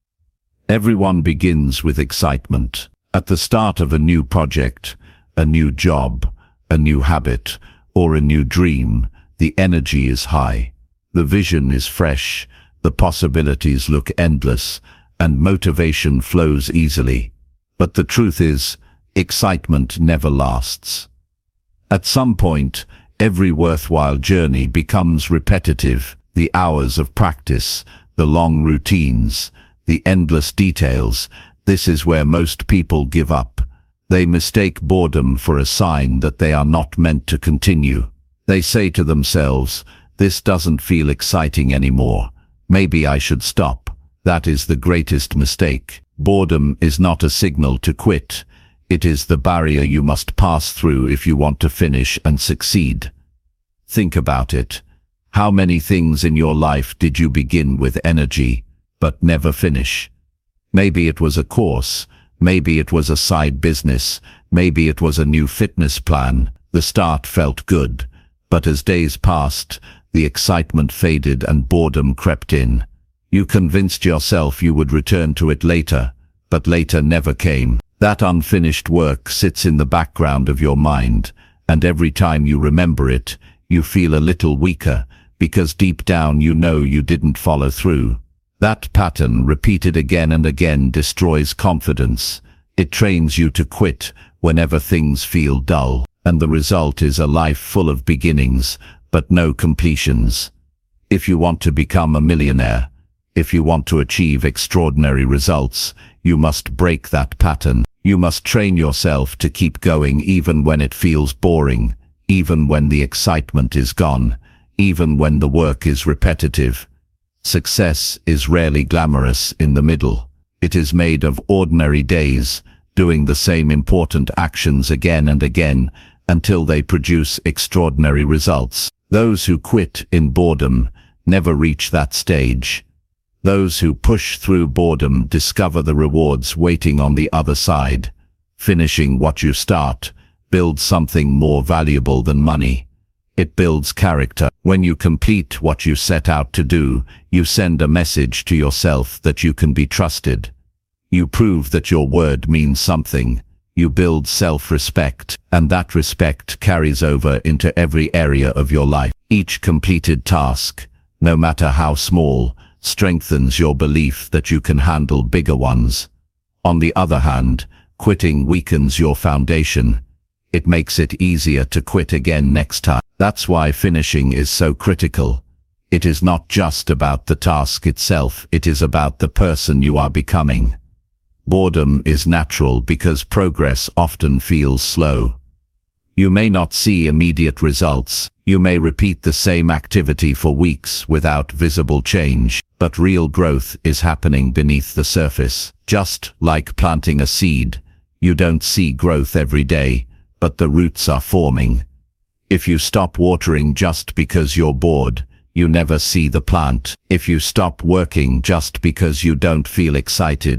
Everyone begins with excitement. At the start of a new project, a new job, a new habit, or a new dream, the energy is high. The vision is fresh, the possibilities look endless, and motivation flows easily. But the truth is, excitement never lasts. At some point, every worthwhile journey becomes repetitive. The hours of practice, the long routines, the endless details. This is where most people give up. They mistake boredom for a sign that they are not meant to continue. They say to themselves, "This doesn't feel exciting anymore. Maybe I should stop." That is the greatest mistake. Boredom is not a signal to quit. It is the barrier you must pass through if you want to finish and succeed. Think about it. How many things in your life did you begin with energy, but never finish? Maybe it was a course, maybe it was a side business, maybe it was a new fitness plan. The start felt good, but as days passed, the excitement faded and boredom crept in. You convinced yourself you would return to it later, but later never came. That unfinished work sits in the background of your mind, and every time you remember it, you feel a little weaker, because deep down you know you didn't follow through. That pattern, repeated again and again, destroys confidence. It trains you to quit whenever things feel dull, and the result is a life full of beginnings, but no completions. If you want to become a millionaire, if you want to achieve extraordinary results, you must break that pattern. You must train yourself to keep going even when it feels boring, even when the excitement is gone, even when the work is repetitive. Success is rarely glamorous in the middle. It is made of ordinary days, doing the same important actions again and again until they produce extraordinary results. Those who quit in boredom never reach that stage. Those who push through boredom discover the rewards waiting on the other side. Finishing what you start builds something more valuable than money. It builds character. When you complete what you set out to do, you send a message to yourself that you can be trusted. You prove that your word means something. You build self-respect, and that respect carries over into every area of your life. Each completed task, no matter how small, strengthens your belief that you can handle bigger ones. On the other hand, quitting weakens your foundation. It makes it easier to quit again next time. That's why finishing is so critical. It is not just about the task itself, it is about the person you are becoming. Boredom is natural because progress often feels slow. You may not see immediate results. You may repeat the same activity for weeks without visible change, but real growth is happening beneath the surface. Just like planting a seed, you don't see growth every day, but the roots are forming. If you stop watering just because you're bored, you never see the plant. If you stop working just because you don't feel excited,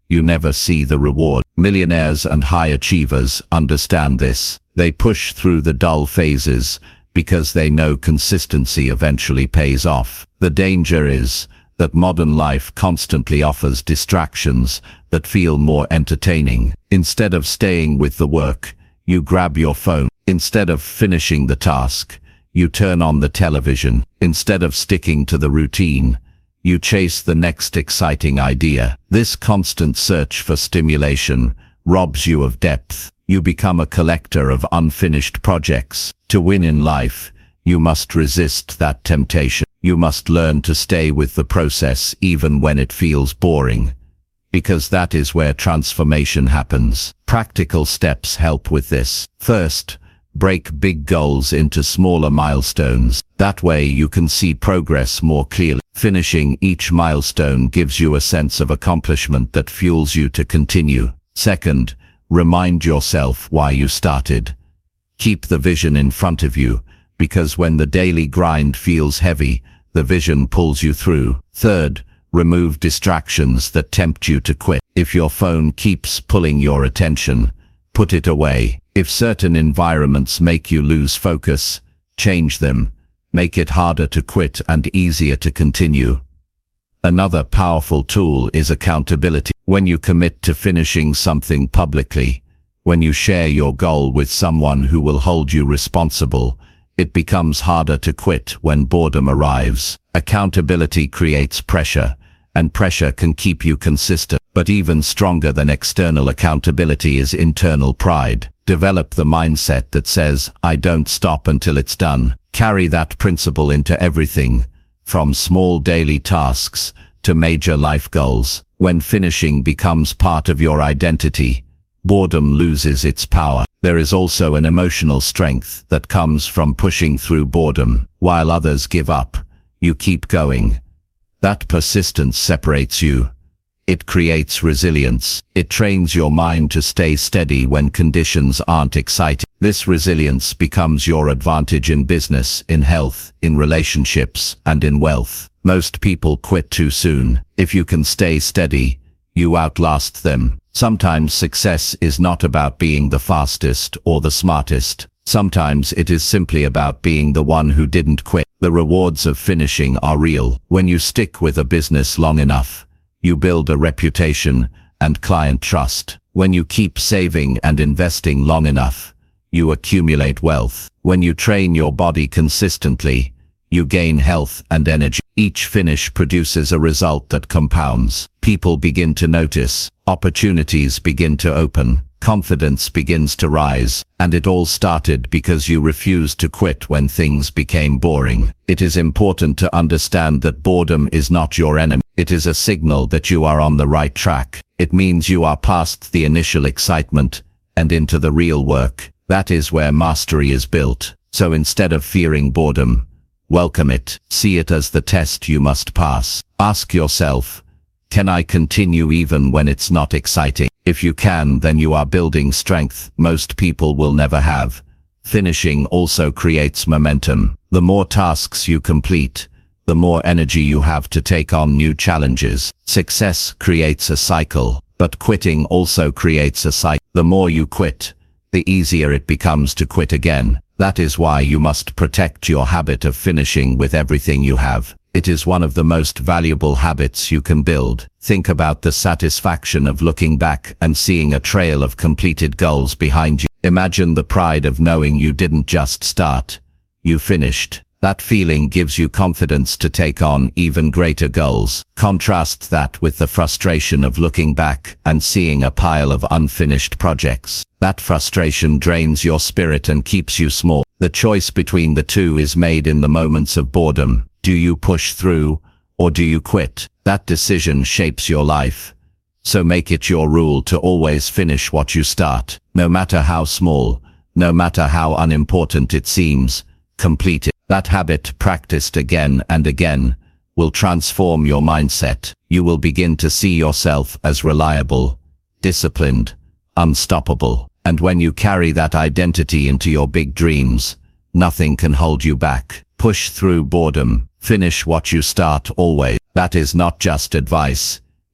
you never see the reward. Millionaires and high achievers understand this. They push through the dull phases because they know consistency eventually pays off. The danger is that modern life constantly offers distractions that feel more entertaining. Instead of staying with the work, you grab your phone. Instead of finishing the task, you turn on the television. Instead of sticking to the routine, you chase the next exciting idea. This constant search for stimulation robs you of depth. You become a collector of unfinished projects. To win in life, you must resist that temptation. You must learn to stay with the process even when it feels boring, because that is where transformation happens. Practical steps help with this. First, break big goals into smaller milestones. That way you can see progress more clearly. Finishing each milestone gives you a sense of accomplishment that fuels you to continue. Second, remind yourself why you started. Keep the vision in front of you, because when the daily grind feels heavy, the vision pulls you through. Third, remove distractions that tempt you to quit. If your phone keeps pulling your attention, put it away. If certain environments make you lose focus, change them. Make it harder to quit and easier to continue. Another powerful tool is accountability. When you commit to finishing something publicly, when you share your goal with someone who will hold you responsible, it becomes harder to quit when boredom arrives. Accountability creates pressure, and pressure can keep you consistent. But even stronger than external accountability is internal pride. Develop the mindset that says, I don't stop until it's done. Carry that principle into everything, from small daily tasks to major life goals. When finishing becomes part of your identity, boredom loses its power. There is also an emotional strength that comes from pushing through boredom. While others give up, you keep going. That persistence separates you. It creates resilience. It trains your mind to stay steady when conditions aren't exciting. This resilience becomes your advantage in business, in health, in relationships, and in wealth. Most people quit too soon. If you can stay steady, you outlast them. Sometimes success is not about being the fastest or the smartest. Sometimes it is simply about being the one who didn't quit. The rewards of finishing are real. When you stick with a business long enough, you build a reputation and client trust. When you keep saving and investing long enough, you accumulate wealth. When you train your body consistently, you gain health and energy. Each finish produces a result that compounds. People begin to notice, opportunities begin to open, confidence begins to rise, and it all started because you refused to quit when things became boring. It is important to understand that boredom is not your enemy. It is a signal that you are on the right track. It means you are past the initial excitement and into the real work. That is where mastery is built. So instead of fearing boredom, welcome it. See it as the test you must pass. Ask yourself, can I continue even when it's not exciting? If you can, then you are building strength most people will never have. Finishing also creates momentum. The more tasks you complete, the more energy you have to take on new challenges. Success creates a cycle, but quitting also creates a cycle. The more you quit, the easier it becomes to quit again. That is why you must protect your habit of finishing with everything you have. It is one of the most valuable habits you can build. Think about the satisfaction of looking back and seeing a trail of completed goals behind you. Imagine the pride of knowing you didn't just start, you finished. That feeling gives you confidence to take on even greater goals. Contrast that with the frustration of looking back and seeing a pile of unfinished projects. That frustration drains your spirit and keeps you small. The choice between the two is made in the moments of boredom. Do you push through, or do you quit? That decision shapes your life. So make it your rule to always finish what you start. No matter how small, no matter how unimportant it seems, complete it. That habit, practiced again and again, will transform your mindset. You will begin to see yourself as reliable, disciplined, unstoppable. And when you carry that identity into your big dreams, nothing can hold you back. Push through boredom. Finish what you start always. That is not just advice.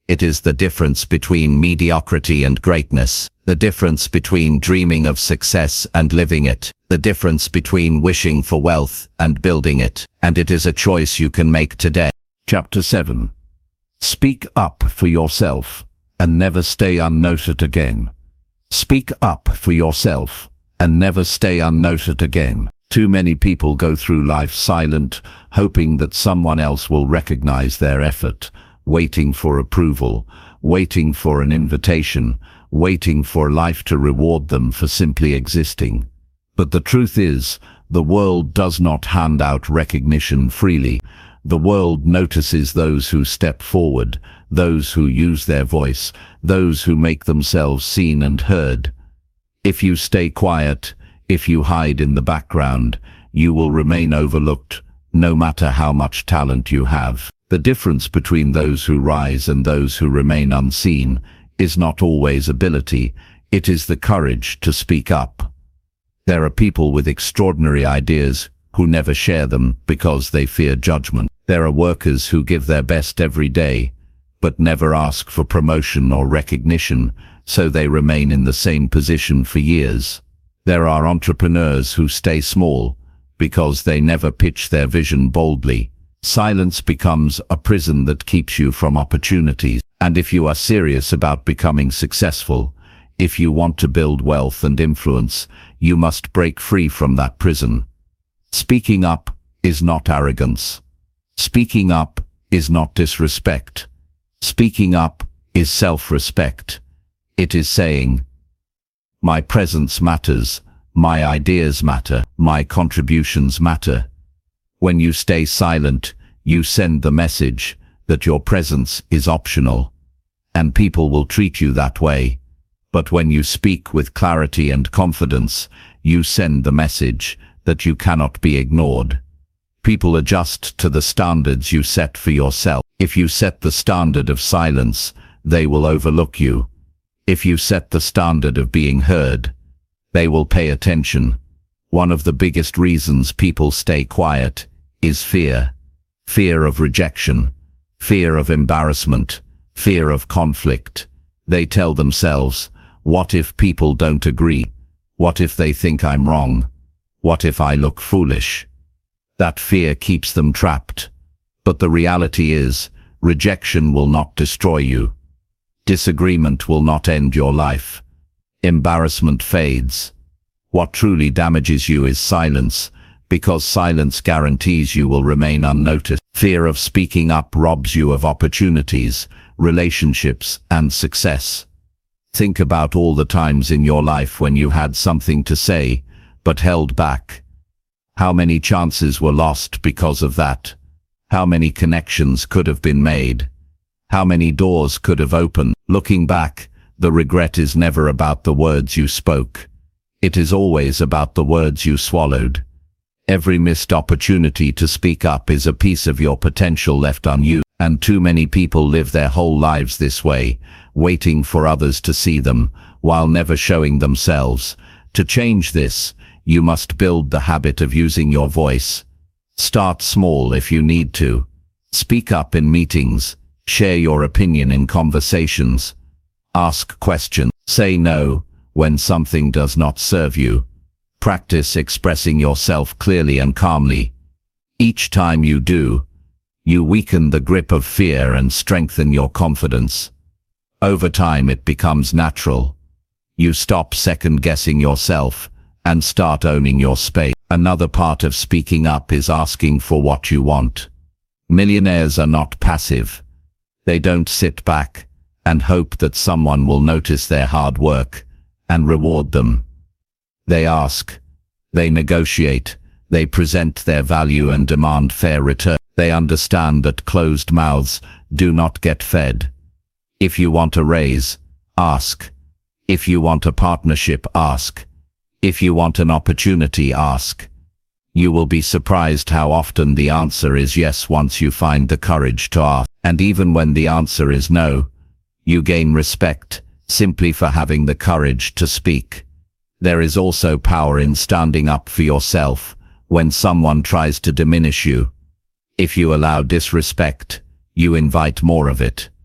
It is the difference between mediocrity and greatness, the difference between dreaming of success and living it, the difference between wishing for wealth and building it, and it is a choice you can make today. Chapter 7. Speak up for yourself and never stay unnoted again. Speak up for yourself and never stay unnoted again. Too many people go through life silent, hoping that someone else will recognize their effort, waiting for approval, waiting for an invitation, waiting for life to reward them for simply existing. But the truth is, the world does not hand out recognition freely. The world notices those who step forward, those who use their voice, those who make themselves seen and heard. If you stay quiet, if you hide in the background, you will remain overlooked, no matter how much talent you have. The difference between those who rise and those who remain unseen is not always ability, it is the courage to speak up. There are people with extraordinary ideas who never share them because they fear judgment. There are workers who give their best every day, but never ask for promotion or recognition, so they remain in the same position for years. There are entrepreneurs who stay small because they never pitch their vision boldly. Silence becomes a prison that keeps you from opportunities. And if you are serious about becoming successful, if you want to build wealth and influence, you must break free from that prison. Speaking up is not arrogance. Speaking up is not disrespect. Speaking up is self-respect. It is saying, my presence matters, my ideas matter, my contributions matter. When you stay silent, you send the message that your presence is optional, and people will treat you that way. But when you speak with clarity and confidence, you send the message that you cannot be ignored. People adjust to the standards you set for yourself. If you set the standard of silence, they will overlook you. If you set the standard of being heard, they will pay attention. One of the biggest reasons people stay quiet is fear. Fear of rejection, fear of embarrassment, fear of conflict. They tell themselves, what if people don't agree? What if they think I'm wrong? What if I look foolish? That fear keeps them trapped. But the reality is, rejection will not destroy you. Disagreement will not end your life. Embarrassment fades. What truly damages you is silence, because silence guarantees you will remain unnoticed. Fear of speaking up robs you of opportunities, relationships, and success. Think about all the times in your life when you had something to say, but held back. How many chances were lost because of that? How many connections could have been made? How many doors could have opened? Looking back, the regret is never about the words you spoke. It is always about the words you swallowed. Every missed opportunity to speak up is a piece of your potential left unused, and too many people live their whole lives this way, waiting for others to see them, while never showing themselves. To change this, you must build the habit of using your voice. Start small if you need to. Speak up in meetings. Share your opinion in conversations. Ask questions. Say no when something does not serve you. Practice expressing yourself clearly and calmly. Each time you do, you weaken the grip of fear and strengthen your confidence. Over time it becomes natural. You stop second-guessing yourself and start owning your space. Another part of speaking up is asking for what you want. Millionaires are not passive. They don't sit back and hope that someone will notice their hard work and reward them. They ask, they negotiate, they present their value and demand fair return. They understand that closed mouths do not get fed. If you want a raise, ask. If you want a partnership, ask. If you want an opportunity, ask. You will be surprised how often the answer is yes once you find the courage to ask. And even when the answer is no, you gain respect simply for having the courage to speak. There is also power in standing up for yourself when someone tries to diminish you. If you allow disrespect, you invite more of it.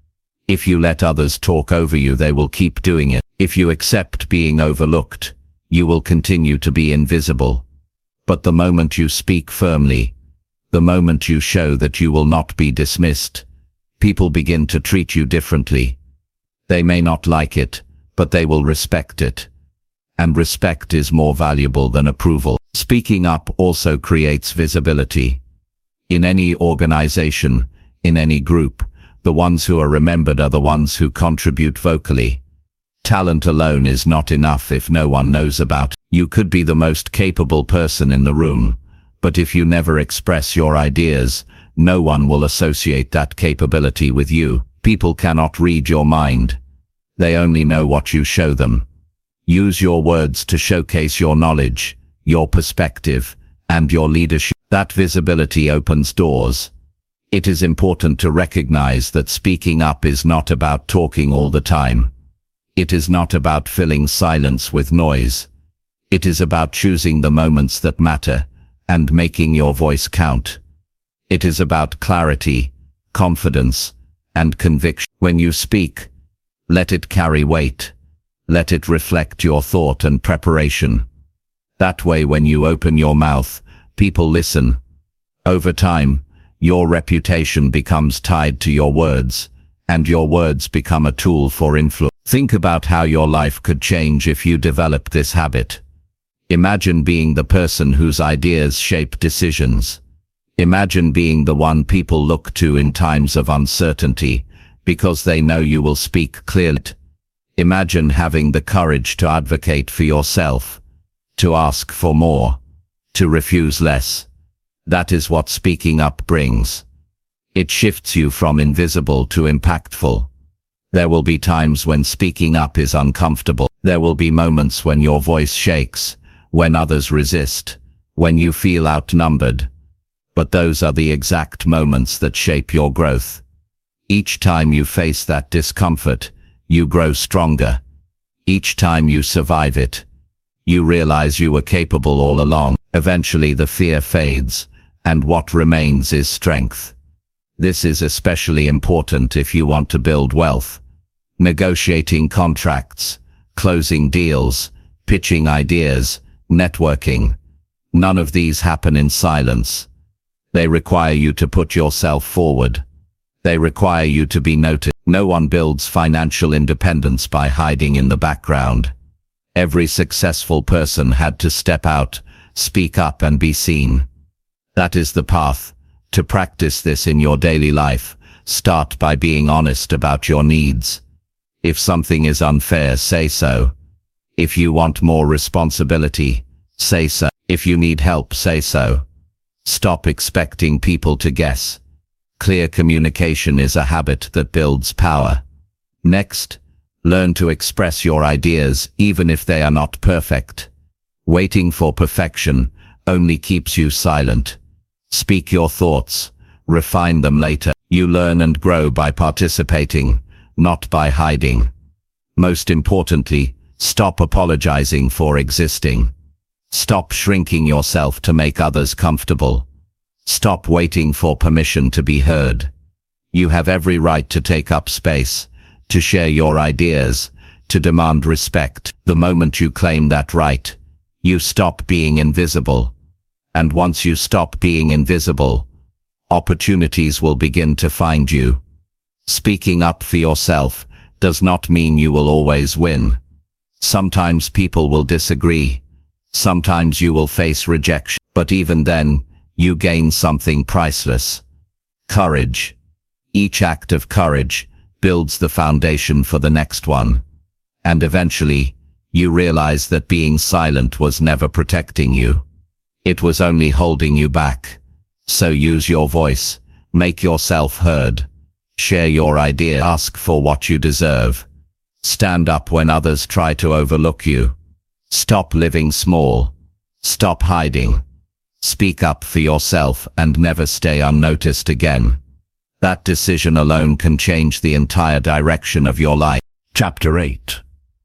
If you let others talk over you, they will keep doing it. If you accept being overlooked, you will continue to be invisible. But the moment you speak firmly, the moment you show that you will not be dismissed, people begin to treat you differently. They may not like it, but they will respect it. And respect is more valuable than approval. Speaking up also creates visibility. In any organization, in any group, the ones who are remembered are the ones who contribute vocally. Talent alone is not enough if no one knows about it. You could be the most capable person in the room, but if you never express your ideas, no one will associate that capability with you. People cannot read your mind. They only know what you show them. Use your words to showcase your knowledge, your perspective, and your leadership. That visibility opens doors. It is important to recognize that speaking up is not about talking all the time. It is not about filling silence with noise. It is about choosing the moments that matter and making your voice count. It is about clarity, confidence, and conviction. When you speak, let it carry weight. Let it reflect your thought and preparation. That way, when you open your mouth, people listen. Over time, your reputation becomes tied to your words, and your words become a tool for influence. Think about how your life could change if you developed this habit. Imagine being the person whose ideas shape decisions. Imagine being the one people look to in times of uncertainty, because they know you will speak clearly. Imagine having the courage to advocate for yourself, to ask for more, to refuse less. That is what speaking up brings. It shifts you from invisible to impactful. There will be times when speaking up is uncomfortable. There will be moments when your voice shakes, when others resist, when you feel outnumbered. But those are the exact moments that shape your growth. Each time you face that discomfort, you grow stronger. Each time you survive it, you realize you were capable all along. Eventually the fear fades, and what remains is strength. This is especially important if you want to build wealth. Negotiating contracts, closing deals, pitching ideas, networking. None of these happen in silence. They require you to put yourself forward. They require you to be noticed. No one builds financial independence by hiding in the background. Every successful person had to step out, speak up, and be seen. That is the path. To practice this in your daily life, start by being honest about your needs. If something is unfair, say so. If you want more responsibility, say so. If you need help, say so. Stop expecting people to guess. Clear communication is a habit that builds power. Next, learn to express your ideas even if they are not perfect. Waiting for perfection only keeps you silent. Speak your thoughts, refine them later. You learn and grow by participating, not by hiding. Most importantly, stop apologizing for existing. Stop shrinking yourself to make others comfortable. Stop waiting for permission to be heard. You have every right to take up space, to share your ideas, to demand respect. The moment you claim that right, you stop being invisible. And once you stop being invisible, opportunities will begin to find you. Speaking up for yourself does not mean you will always win. Sometimes people will disagree. Sometimes you will face rejection. But even then, you gain something priceless. Courage. Each act of courage builds the foundation for the next one. And eventually, you realize that being silent was never protecting you. It was only holding you back. So use your voice, make yourself heard. Share your idea, ask for what you deserve. Stand up when others try to overlook you. Stop living small. Stop hiding. Speak up for yourself and never stay unnoticed again. That decision alone can change the entire direction of your life. Chapter 8.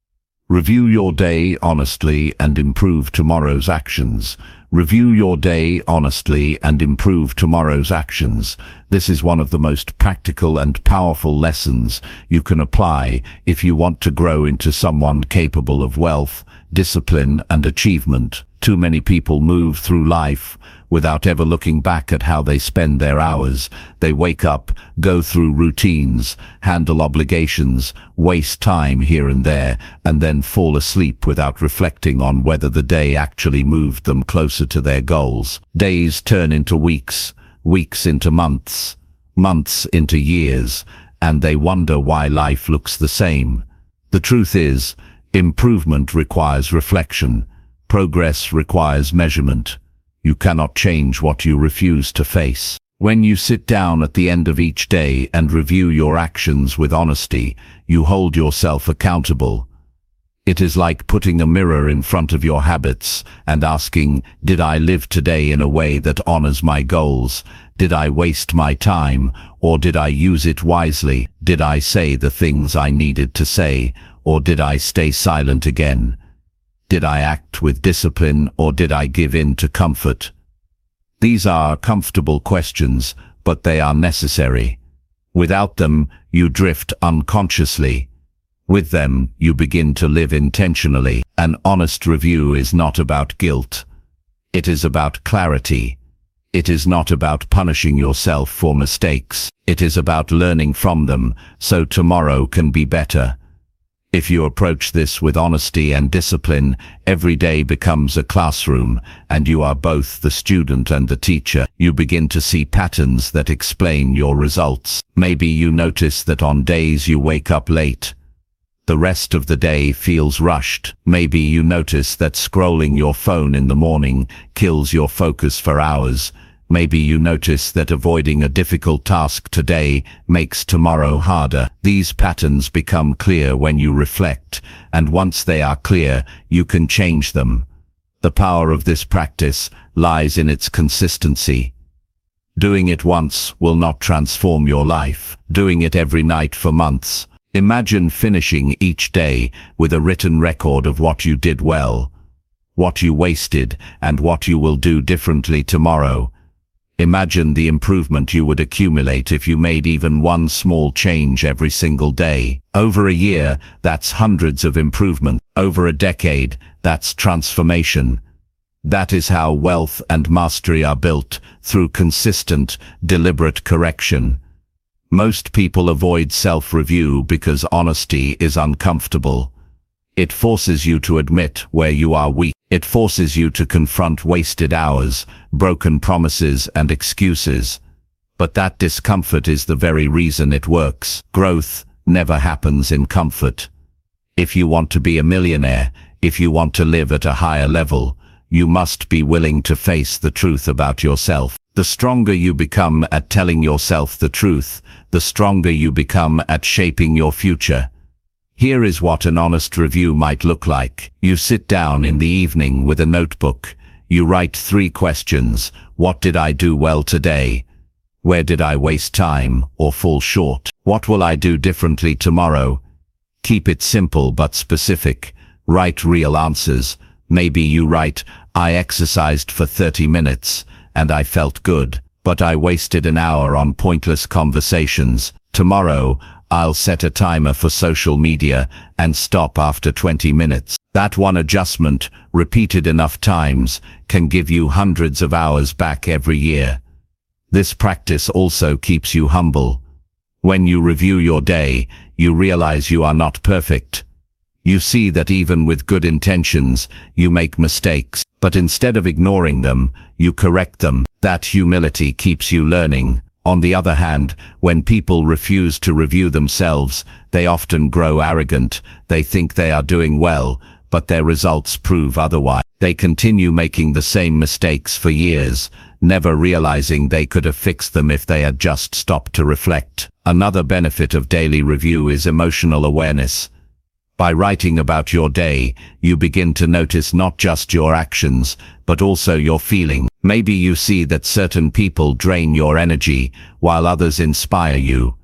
Review your day honestly and improve tomorrow's actions. Review your day honestly and improve tomorrow's actions. This is one of the most practical and powerful lessons you can apply if you want to grow into someone capable of wealth, discipline, and achievement. Too many people move through life without ever looking back at how they spend their hours. They wake up, go through routines, handle obligations, waste time here and there, and then fall asleep without reflecting on whether the day actually moved them closer to their goals. Days turn into weeks, weeks into months, months into years, and they wonder why life looks the same. The truth is, improvement requires reflection. Progress requires measurement. You cannot change what you refuse to face. When you sit down at the end of each day and review your actions with honesty, you hold yourself accountable. It is like putting a mirror in front of your habits and asking, did I live today in a way that honors my goals? Did I waste my time, or did I use it wisely? Did I say the things I needed to say, or did I stay silent again? Did I act with discipline, or did I give in to comfort? These are comfortable questions, but they are necessary. Without them, you drift unconsciously. With them, you begin to live intentionally. An honest review is not about guilt. It is about clarity. It is not about punishing yourself for mistakes. It is about learning from them, so tomorrow can be better. If you approach this with honesty and discipline, every day becomes a classroom, and you are both the student and the teacher. You begin to see patterns that explain your results. Maybe you notice that on days you wake up late, the rest of the day feels rushed. Maybe you notice that scrolling your phone in the morning kills your focus for hours. Maybe you notice that avoiding a difficult task today makes tomorrow harder. These patterns become clear when you reflect, and once they are clear, you can change them. The power of this practice lies in its consistency. Doing it once will not transform your life. Doing it every night for months. Imagine finishing each day with a written record of what you did well, what you wasted, and what you will do differently tomorrow. Imagine the improvement you would accumulate if you made even one small change every single day. Over a year, that's hundreds of improvements. Over a decade, that's transformation. That is how wealth and mastery are built, through consistent, deliberate correction. Most people avoid self-review because honesty is uncomfortable. It forces you to admit where you are weak. It forces you to confront wasted hours, broken promises, and excuses. But that discomfort is the very reason it works. Growth never happens in comfort. If you want to be a millionaire, if you want to live at a higher level, you must be willing to face the truth about yourself. The stronger you become at telling yourself the truth, the stronger you become at shaping your future. Here is what an honest review might look like. You sit down in the evening with a notebook. You write 3 questions. What did I do well today? Where did I waste time or fall short? What will I do differently tomorrow? Keep it simple but specific. Write real answers. Maybe you write, I exercised for 30 minutes, and I felt good, but I wasted an hour on pointless conversations. Tomorrow, I'll set a timer for social media and stop after 20 minutes. That one adjustment, repeated enough times, can give you hundreds of hours back every year. This practice also keeps you humble. When you review your day, you realize you are not perfect. You see that even with good intentions, you make mistakes, but instead of ignoring them, you correct them. That humility keeps you learning. On the other hand, when people refuse to review themselves, they often grow arrogant. They think they are doing well, but their results prove otherwise. They continue making the same mistakes for years, never realizing they could have fixed them if they had just stopped to reflect. Another benefit of daily review is emotional awareness. By writing about your day, you begin to notice not just your actions, but also your feelings. Maybe you see that certain people drain your energy, while others inspire you.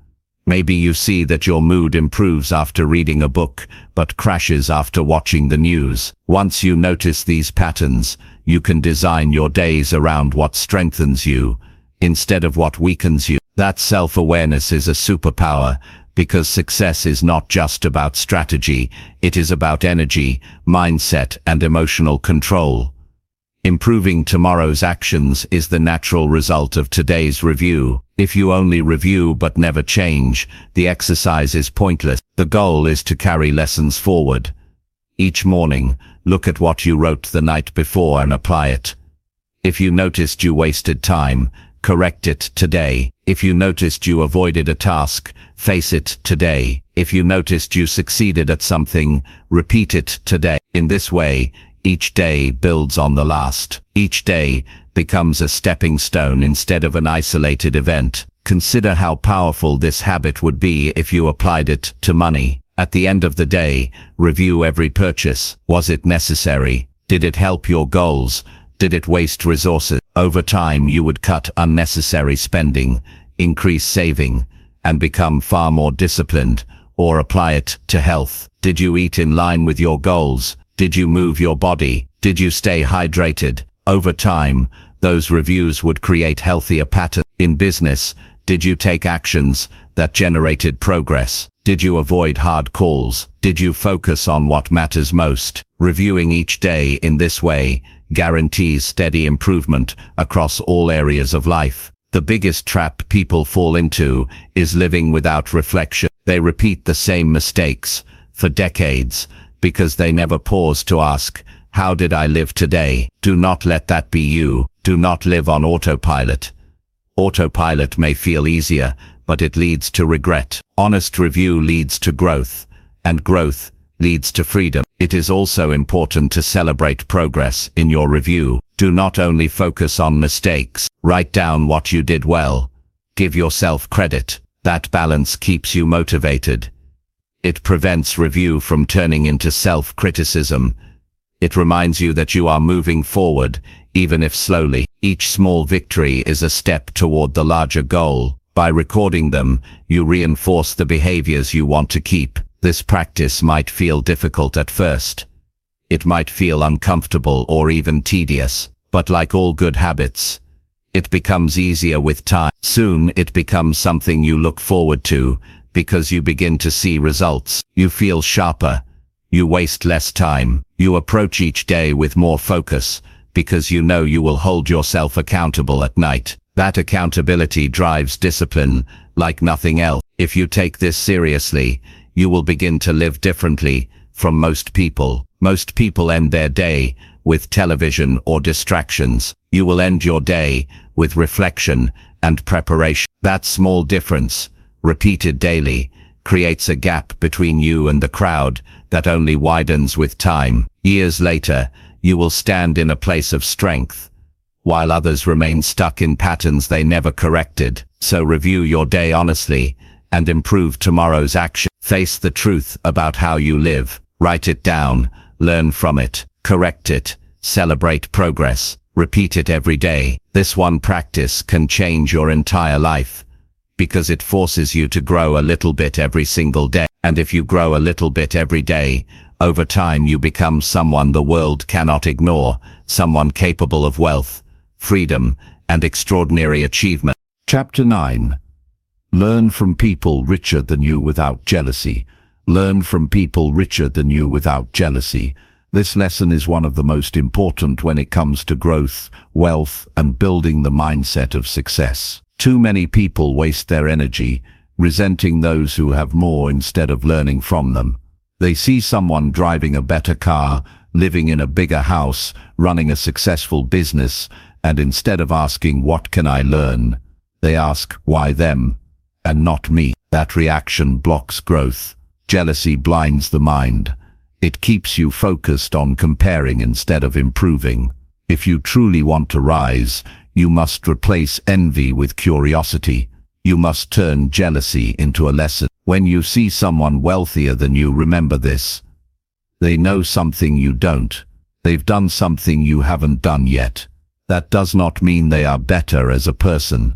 Maybe you see that your mood improves after reading a book, but crashes after watching the news. Once you notice these patterns, you can design your days around what strengthens you, instead of what weakens you. That self-awareness is a superpower, because success is not just about strategy, it is about energy, mindset, and emotional control. Improving tomorrow's actions is the natural result of today's review. If you only review but never change, the exercise is pointless. The goal is to carry lessons forward. Each morning, look at what you wrote the night before and apply it. If you noticed you wasted time, correct it today. If you noticed you avoided a task, face it today. If you noticed you succeeded at something, repeat it today. In this way, each day builds on the last. Each day becomes a stepping stone instead of an isolated event. Consider how powerful this habit would be if you applied it to money. At the end of the day, review every purchase. Was it necessary? Did it help your goals? Did it waste resources? Over time, you would cut unnecessary spending, increase saving, and become far more disciplined. Or apply it to health. Did you eat in line with your goals? Did you move your body? Did you stay hydrated? Over time, those reviews would create healthier patterns. In business, did you take actions that generated progress? Did you avoid hard calls? Did you focus on what matters most? Reviewing each day in this way guarantees steady improvement across all areas of life. The biggest trap people fall into is living without reflection. They repeat the same mistakes for decades, because they never pause to ask, how did I live today? Do not let that be you. Do not live on autopilot. Autopilot may feel easier, but it leads to regret. Honest review leads to growth, and growth leads to freedom. It is also important to celebrate progress in your review. Do not only focus on mistakes. Write down what you did well. Give yourself credit. That balance keeps you motivated. It prevents review from turning into self-criticism. It reminds you that you are moving forward, even if slowly. Each small victory is a step toward the larger goal. By recording them, you reinforce the behaviors you want to keep. This practice might feel difficult at first. It might feel uncomfortable or even tedious, but like all good habits, it becomes easier with time. Soon it becomes something you look forward to, because you begin to see results. You feel sharper. You waste less time. You approach each day with more focus, because you know you will hold yourself accountable at night. That accountability drives discipline like nothing else. If you take this seriously, you will begin to live differently from most people. Most people end their day with television or distractions. You will end your day with reflection and preparation. That small difference, repeated daily, creates a gap between you and the crowd that only widens with time. Years later, you will stand in a place of strength, while others remain stuck in patterns they never corrected. So review your day honestly and improve tomorrow's action. Face the truth about how you live. Write it down, learn from it, correct it, celebrate progress, repeat it every day. This one practice can change your entire life, because it forces you to grow a little bit every single day. And if you grow a little bit every day, over time you become someone the world cannot ignore, someone capable of wealth, freedom, and extraordinary achievement. Chapter 9. Learn from people richer than you without jealousy. Learn from people richer than you without jealousy. This lesson is one of the most important when it comes to growth, wealth, and building the mindset of success. Too many people waste their energy resenting those who have more instead of learning from them. They see someone driving a better car, living in a bigger house, running a successful business, and instead of asking, what can I learn? They ask, why them, and not me? That reaction blocks growth. Jealousy blinds the mind. It keeps you focused on comparing instead of improving. If you truly want to rise, you must replace envy with curiosity. You must turn jealousy into a lesson. When you see someone wealthier than you, remember this. They know something you don't. They've done something you haven't done yet. That does not mean they are better as a person.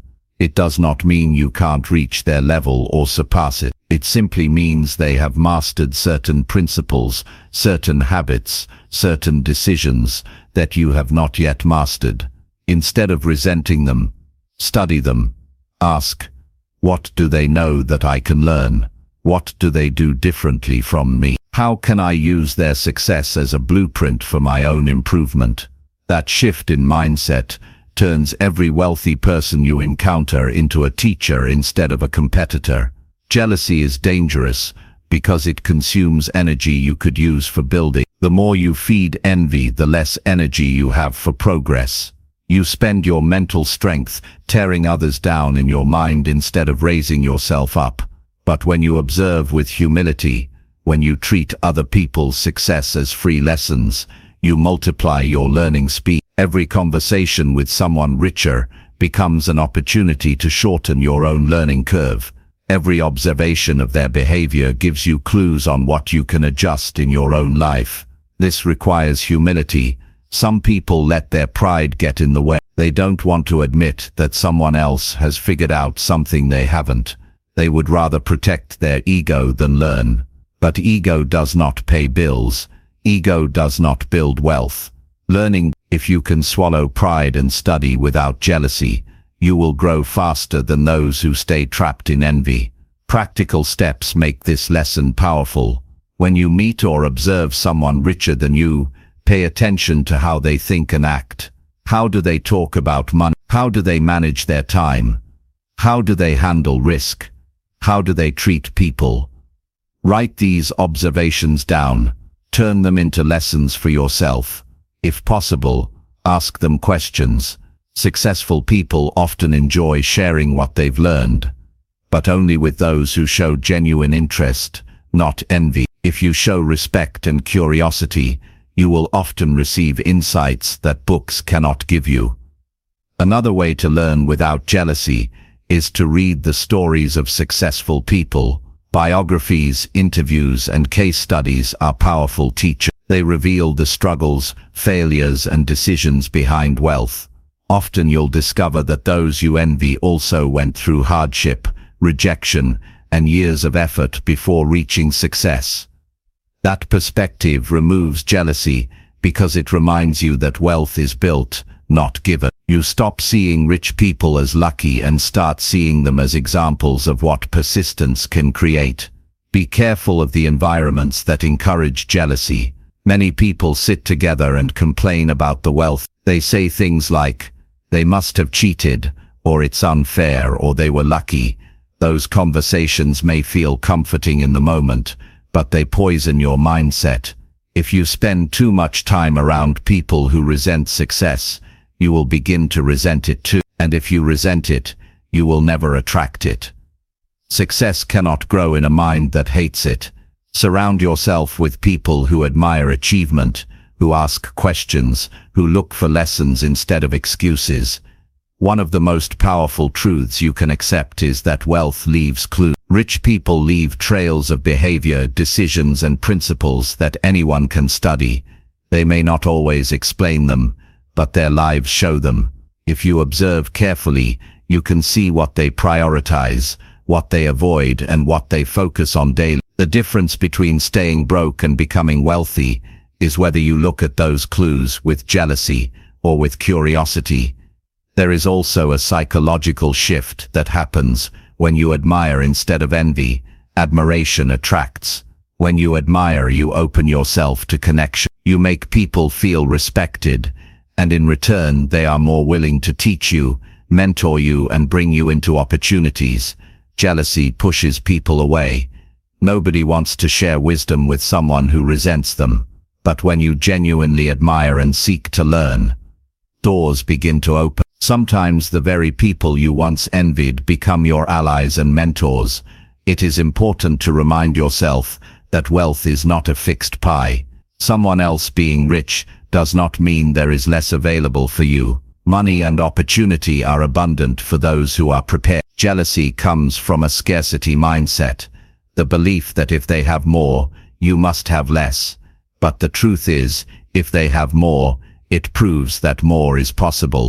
It does not mean you can't reach their level or surpass it. It simply means they have mastered certain principles, certain habits, certain decisions that you have not yet mastered. Instead of resenting them, study them. Ask, what do they know that I can learn? What do they do differently from me? How can I use their success as a blueprint for my own improvement? That shift in mindset turns every wealthy person you encounter into a teacher instead of a competitor. Jealousy is dangerous because it consumes energy you could use for building. The more you feed envy, the less energy you have for progress. You spend your mental strength tearing others down in your mind instead of raising yourself up. But when you observe with humility, when you treat other people's success as free lessons, you multiply your learning speed. Every conversation with someone richer becomes an opportunity to shorten your own learning curve. Every observation of their behavior gives you clues on what you can adjust in your own life. This requires humility. Some people let their pride get in the way. They don't want to admit that someone else has figured out something they haven't. They would rather protect their ego than learn. But ego does not pay bills. Ego does not build wealth. Learning, if you can swallow pride and study without jealousy, you will grow faster than those who stay trapped in envy. Practical steps make this lesson powerful. When you meet or observe someone richer than you, pay attention to how they think and act. How do they talk about money? How do they manage their time? How do they handle risk? How do they treat people? Write these observations down. Turn them into lessons for yourself. If possible, ask them questions. Successful people often enjoy sharing what they've learned, but only with those who show genuine interest, not envy. If you show respect and curiosity, you will often receive insights that books cannot give you. Another way to learn without jealousy is to read the stories of successful people. Biographies, interviews, and case studies are powerful teachers. They reveal the struggles, failures, and decisions behind wealth. Often you'll discover that those you envy also went through hardship, rejection, and years of effort before reaching success. That perspective removes jealousy because it reminds you that wealth is built, not given. You stop seeing rich people as lucky and start seeing them as examples of what persistence can create. Be careful of the environments that encourage jealousy. Many people sit together and complain about the wealth. They say things like, "They must have cheated," or "It's unfair," or "They were lucky." Those conversations may feel comforting in the moment, but they poison your mindset. If you spend too much time around people who resent success, you will begin to resent it too. And if you resent it, you will never attract it. Success cannot grow in a mind that hates it. Surround yourself with people who admire achievement, who ask questions, who look for lessons instead of excuses. One of the most powerful truths you can accept is that wealth leaves clues. Rich people leave trails of behavior, decisions, and principles that anyone can study. They may not always explain them, but their lives show them. If you observe carefully, you can see what they prioritize, what they avoid, and what they focus on daily. The difference between staying broke and becoming wealthy is whether you look at those clues with jealousy or with curiosity. There is also a psychological shift that happens when you admire instead of envy. Admiration attracts. When you admire, you open yourself to connection. You make people feel respected, and in return they are more willing to teach you, mentor you, and bring you into opportunities. Jealousy pushes people away. Nobody wants to share wisdom with someone who resents them. But when you genuinely admire and seek to learn, doors begin to open. Sometimes the very people you once envied become your allies and mentors. It is important to remind yourself that wealth is not a fixed pie. Someone else being rich does not mean there is less available for you. Money and opportunity are abundant for those who are prepared. Jealousy comes from a scarcity mindset, the belief that if they have more, you must have less. But the truth is, if they have more, it proves that more is possible.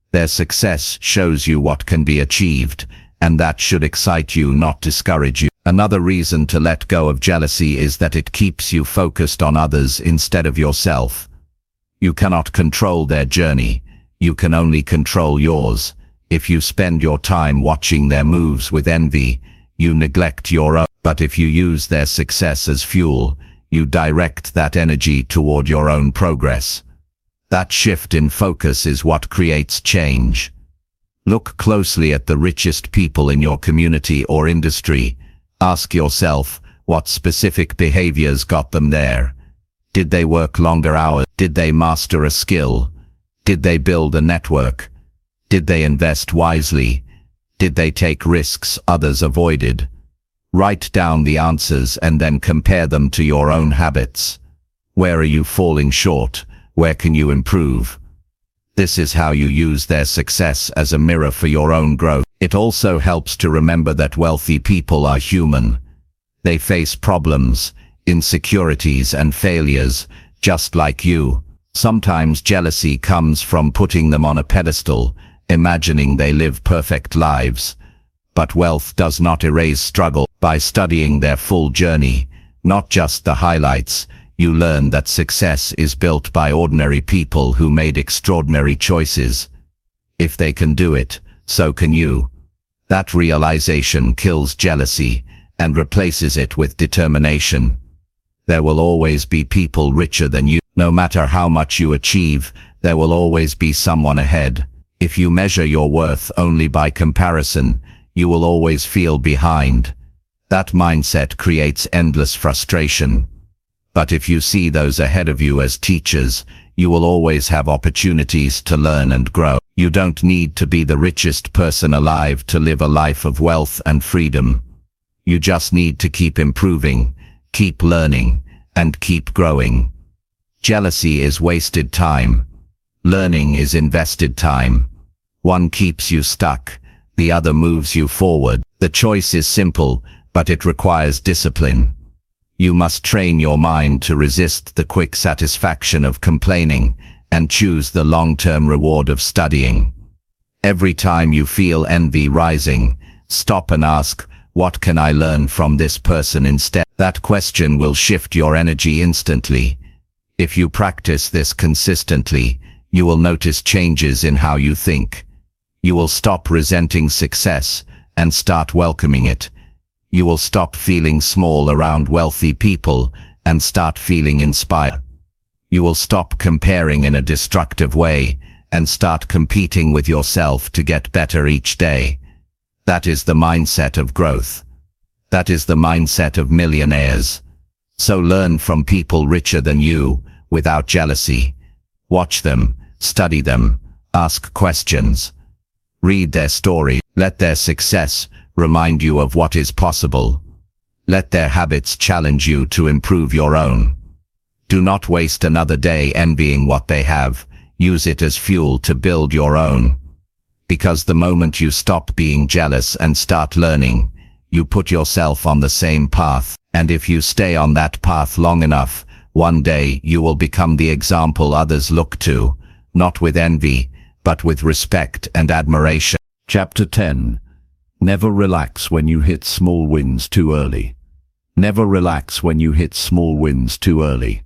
Their success shows you what can be achieved, and that should excite you, not discourage you. Another reason to let go of jealousy is that it keeps you focused on others instead of yourself. You cannot control their journey. You can only control yours. If you spend your time watching their moves with envy, you neglect your own. But if you use their success as fuel, you direct that energy toward your own progress. That shift in focus is what creates change. Look closely at the richest people in your community or industry. Ask yourself, what specific behaviors got them there? Did they work longer hours? Did they master a skill? Did they build a network? Did they invest wisely? Did they take risks others avoided? Write down the answers and then compare them to your own habits. Where are you falling short? Where can you improve? This is how you use their success as a mirror for your own growth. It also helps to remember that wealthy people are human. They face problems, insecurities and failures, just like you. Sometimes jealousy comes from putting them on a pedestal, imagining they live perfect lives. But wealth does not erase struggle. By studying their full journey, not just the highlights, you learn that success is built by ordinary people who made extraordinary choices. If they can do it, so can you. That realization kills jealousy and replaces it with determination. There will always be people richer than you. No matter how much you achieve, there will always be someone ahead. If you measure your worth only by comparison, you will always feel behind. That mindset creates endless frustration. But if you see those ahead of you as teachers, you will always have opportunities to learn and grow. You don't need to be the richest person alive to live a life of wealth and freedom. You just need to keep improving, keep learning, and keep growing. Jealousy is wasted time. Learning is invested time. One keeps you stuck, the other moves you forward. The choice is simple, but it requires discipline. You must train your mind to resist the quick satisfaction of complaining and choose the long-term reward of studying. Every time you feel envy rising, stop and ask, what can I learn from this person instead? That question will shift your energy instantly. If you practice this consistently, you will notice changes in how you think. You will stop resenting success and start welcoming it. You will stop feeling small around wealthy people and start feeling inspired. You will stop comparing in a destructive way and start competing with yourself to get better each day. That is the mindset of growth. That is the mindset of millionaires. So learn from people richer than you without jealousy. Watch them, study them, ask questions. Read their story. Let their success remind you of what is possible. Let their habits challenge you to improve your own. Do not waste another day envying what they have. Use it as fuel to build your own. Because the moment you stop being jealous and start learning, you put yourself on the same path. And if you stay on that path long enough, one day you will become the example others look to, not with envy, but with respect and admiration. Chapter 10. Never relax when you hit small wins too early. Never relax when you hit small wins too early.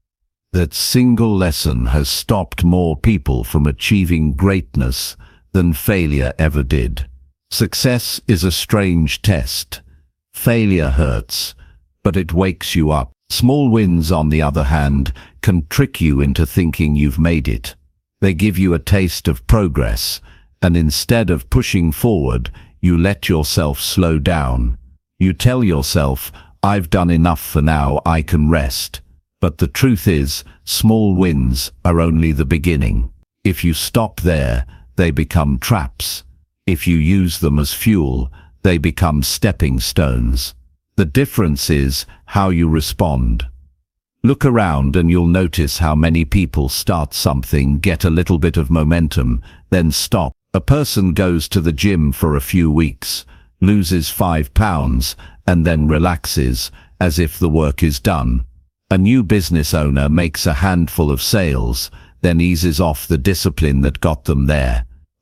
That single lesson has stopped more people from achieving greatness than failure ever did. Success is a strange test. Failure hurts, but it wakes you up. Small wins, on the other hand, can trick you into thinking you've made it. They give you a taste of progress, and instead of pushing forward, you let yourself slow down. You tell yourself, I've done enough for now, I can rest. But the truth is, small wins are only the beginning. If you stop there, they become traps. If you use them as fuel, they become stepping stones. The difference is how you respond. Look around and you'll notice how many people start something, get a little bit of momentum, then stop. A person goes to the gym for a few weeks, loses 5 pounds, and then relaxes, as if the work is done. A new business owner makes a handful of sales, then eases off the discipline that got them there.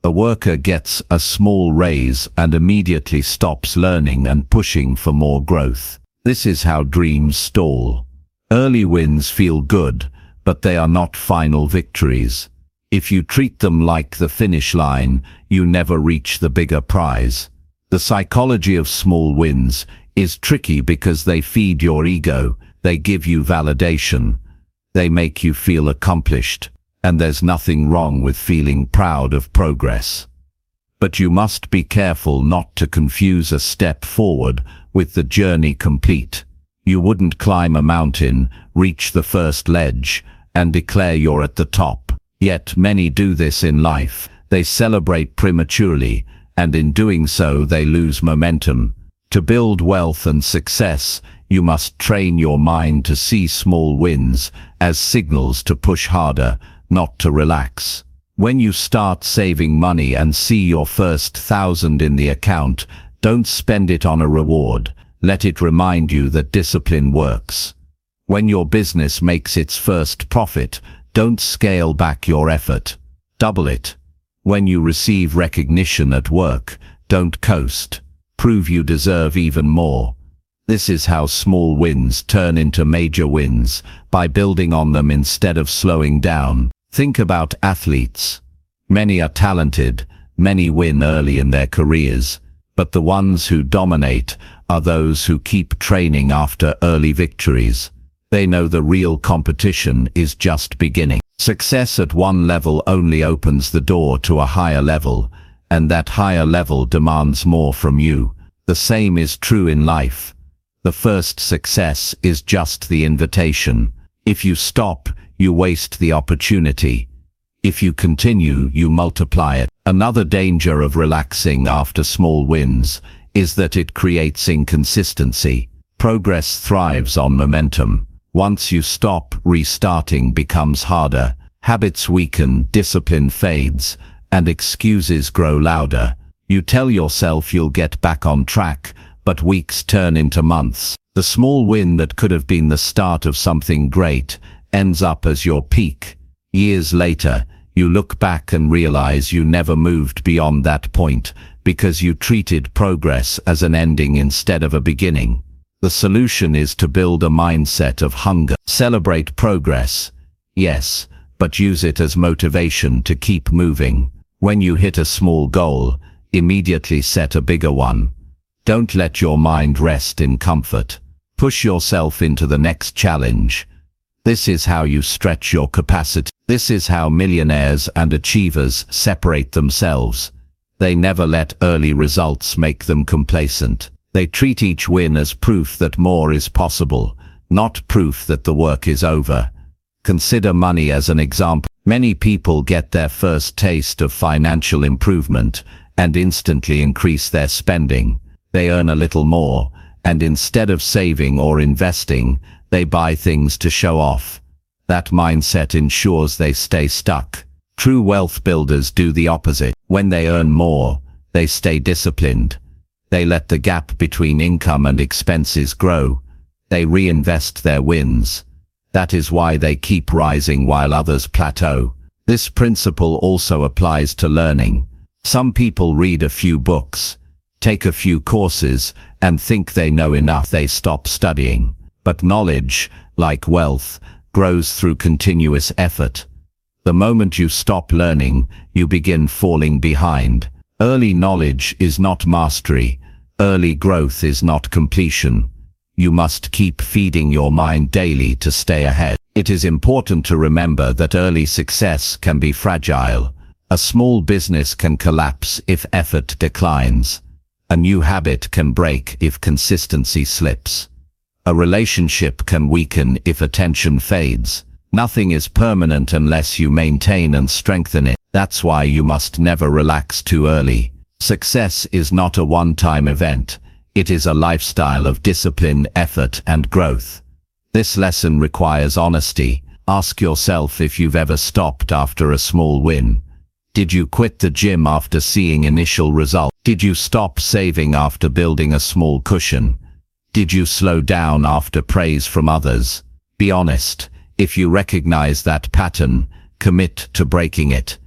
A worker gets a small raise and immediately stops learning and pushing for more growth. This is how dreams stall. Early wins feel good, but they are not final victories. If you treat them like the finish line, you never reach the bigger prize. The psychology of small wins is tricky because they feed your ego, they give you validation, they make you feel accomplished, and there's nothing wrong with feeling proud of progress. But you must be careful not to confuse a step forward with the journey complete. You wouldn't climb a mountain, reach the first ledge, and declare you're at the top. Yet many do this in life. They celebrate prematurely, and in doing so they lose momentum. To build wealth and success, you must train your mind to see small wins as signals to push harder, not to relax. When you start saving money and see your first 1,000 in the account, don't spend it on a reward. Let it remind you that discipline works. When your business makes its first profit, don't scale back your effort. Double it. When you receive recognition at work, don't coast. Prove you deserve even more. This is how small wins turn into major wins, by building on them instead of slowing down. Think about athletes. Many are talented, many win early in their careers, but the ones who dominate are those who keep training after early victories. They know the real competition is just beginning. Success at one level only opens the door to a higher level, and that higher level demands more from you. The same is true in life. The first success is just the invitation. If you stop, you waste the opportunity. If you continue, you multiply it. Another danger of relaxing after small wins is that it creates inconsistency. Progress thrives on momentum. Once you stop, restarting becomes harder. Habits weaken, discipline fades, and excuses grow louder. You tell yourself you'll get back on track, but weeks turn into months. The small win that could have been the start of something great ends up as your peak. Years later, you look back and realize you never moved beyond that point because you treated progress as an ending instead of a beginning. The solution is to build a mindset of hunger. Celebrate progress, yes, but use it as motivation to keep moving. When you hit a small goal, immediately set a bigger one. Don't let your mind rest in comfort. Push yourself into the next challenge. This is how you stretch your capacity. This is how millionaires and achievers separate themselves. They never let early results make them complacent. They treat each win as proof that more is possible, not proof that the work is over. Consider money as an example. Many people get their first taste of financial improvement and instantly increase their spending. They earn a little more, and instead of saving or investing, they buy things to show off. That mindset ensures they stay stuck. True wealth builders do the opposite. When they earn more, they stay disciplined. They let the gap between income and expenses grow. They reinvest their wins. That is why they keep rising while others plateau. This principle also applies to learning. Some people read a few books, take a few courses, and think they know enough. They stop studying. But knowledge, like wealth, grows through continuous effort. The moment you stop learning, you begin falling behind. Early knowledge is not mastery. Early growth is not completion. You must keep feeding your mind daily to stay ahead. It is important to remember that early success can be fragile. A small business can collapse if effort declines. A new habit can break if consistency slips. A relationship can weaken if attention fades. Nothing is permanent unless you maintain and strengthen it. That's why you must never relax too early. Success is not a one-time event. It is a lifestyle of discipline, effort, and growth. This lesson requires honesty. Ask yourself if you've ever stopped after a small win. Did you quit the gym after seeing initial results? Did you stop saving after building a small cushion? Did you slow down after praise from others? Be honest. If you recognize that pattern, commit to breaking it.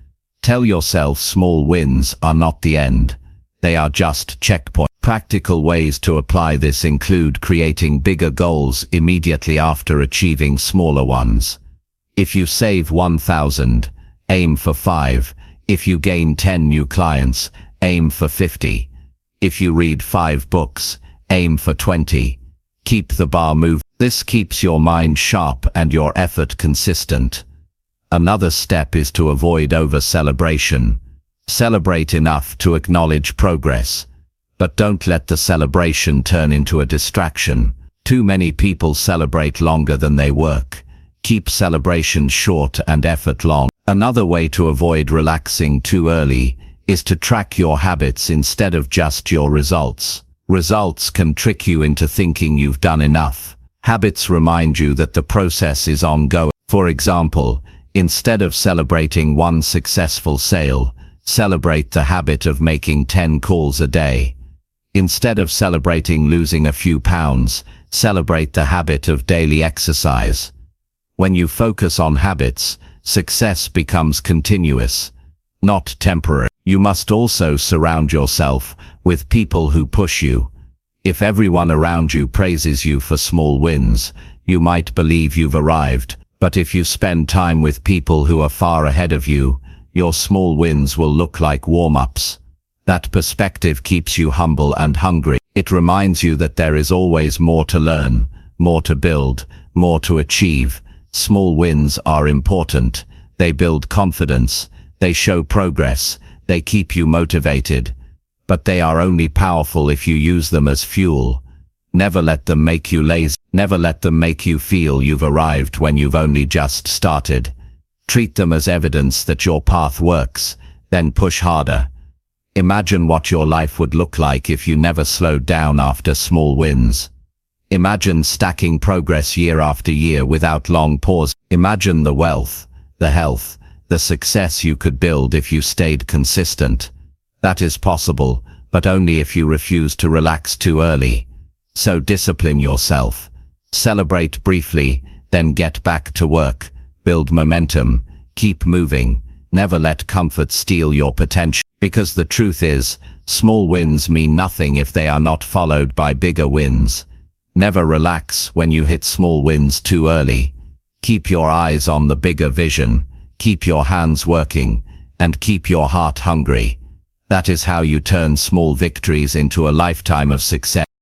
Tell yourself small wins are not the end. They are just checkpoints. Practical ways to apply this include creating bigger goals immediately after achieving smaller ones. If you save 1,000, aim for 5. If you gain 10 new clients, aim for 50. If you read 5 books, aim for 20. Keep the bar moving. This keeps your mind sharp and your effort consistent. Another step is to avoid over-celebration. Celebrate enough to acknowledge progress, but don't let the celebration turn into a distraction. Too many people celebrate longer than they work. Keep celebration short and effort long. Another way to avoid relaxing too early is to track your habits instead of just your results. Results can trick you into thinking you've done enough. Habits remind you that the process is ongoing. For example, instead of celebrating one successful sale, celebrate the habit of making 10 calls a day. Instead of celebrating losing a few pounds, celebrate the habit of daily exercise. When you focus on habits, success becomes continuous, not temporary. You must also surround yourself with people who push you. If everyone around you praises you for small wins, you might believe you've arrived. But if you spend time with people who are far ahead of you, your small wins will look like warm-ups. That perspective keeps you humble and hungry. It reminds you that there is always more to learn, more to build, more to achieve. Small wins are important. They build confidence. They show progress. They keep you motivated. But they are only powerful if you use them as fuel. Never let them make you lazy. Never let them make you feel you've arrived when you've only just started. Treat them as evidence that your path works, then push harder. Imagine what your life would look like if you never slowed down after small wins. Imagine stacking progress year after year without long pause. Imagine the wealth, the health, the success you could build if you stayed consistent. That is possible, but only if you refuse to relax too early. So discipline yourself. Celebrate briefly, then get back to work. Build momentum. Keep moving. Never let comfort steal your potential. Because the truth is, small wins mean nothing if they are not followed by bigger wins. Never relax when you hit small wins too early. Keep your eyes on the bigger vision. Keep your hands working, and keep your heart hungry. That is how you turn small victories into a lifetime of success.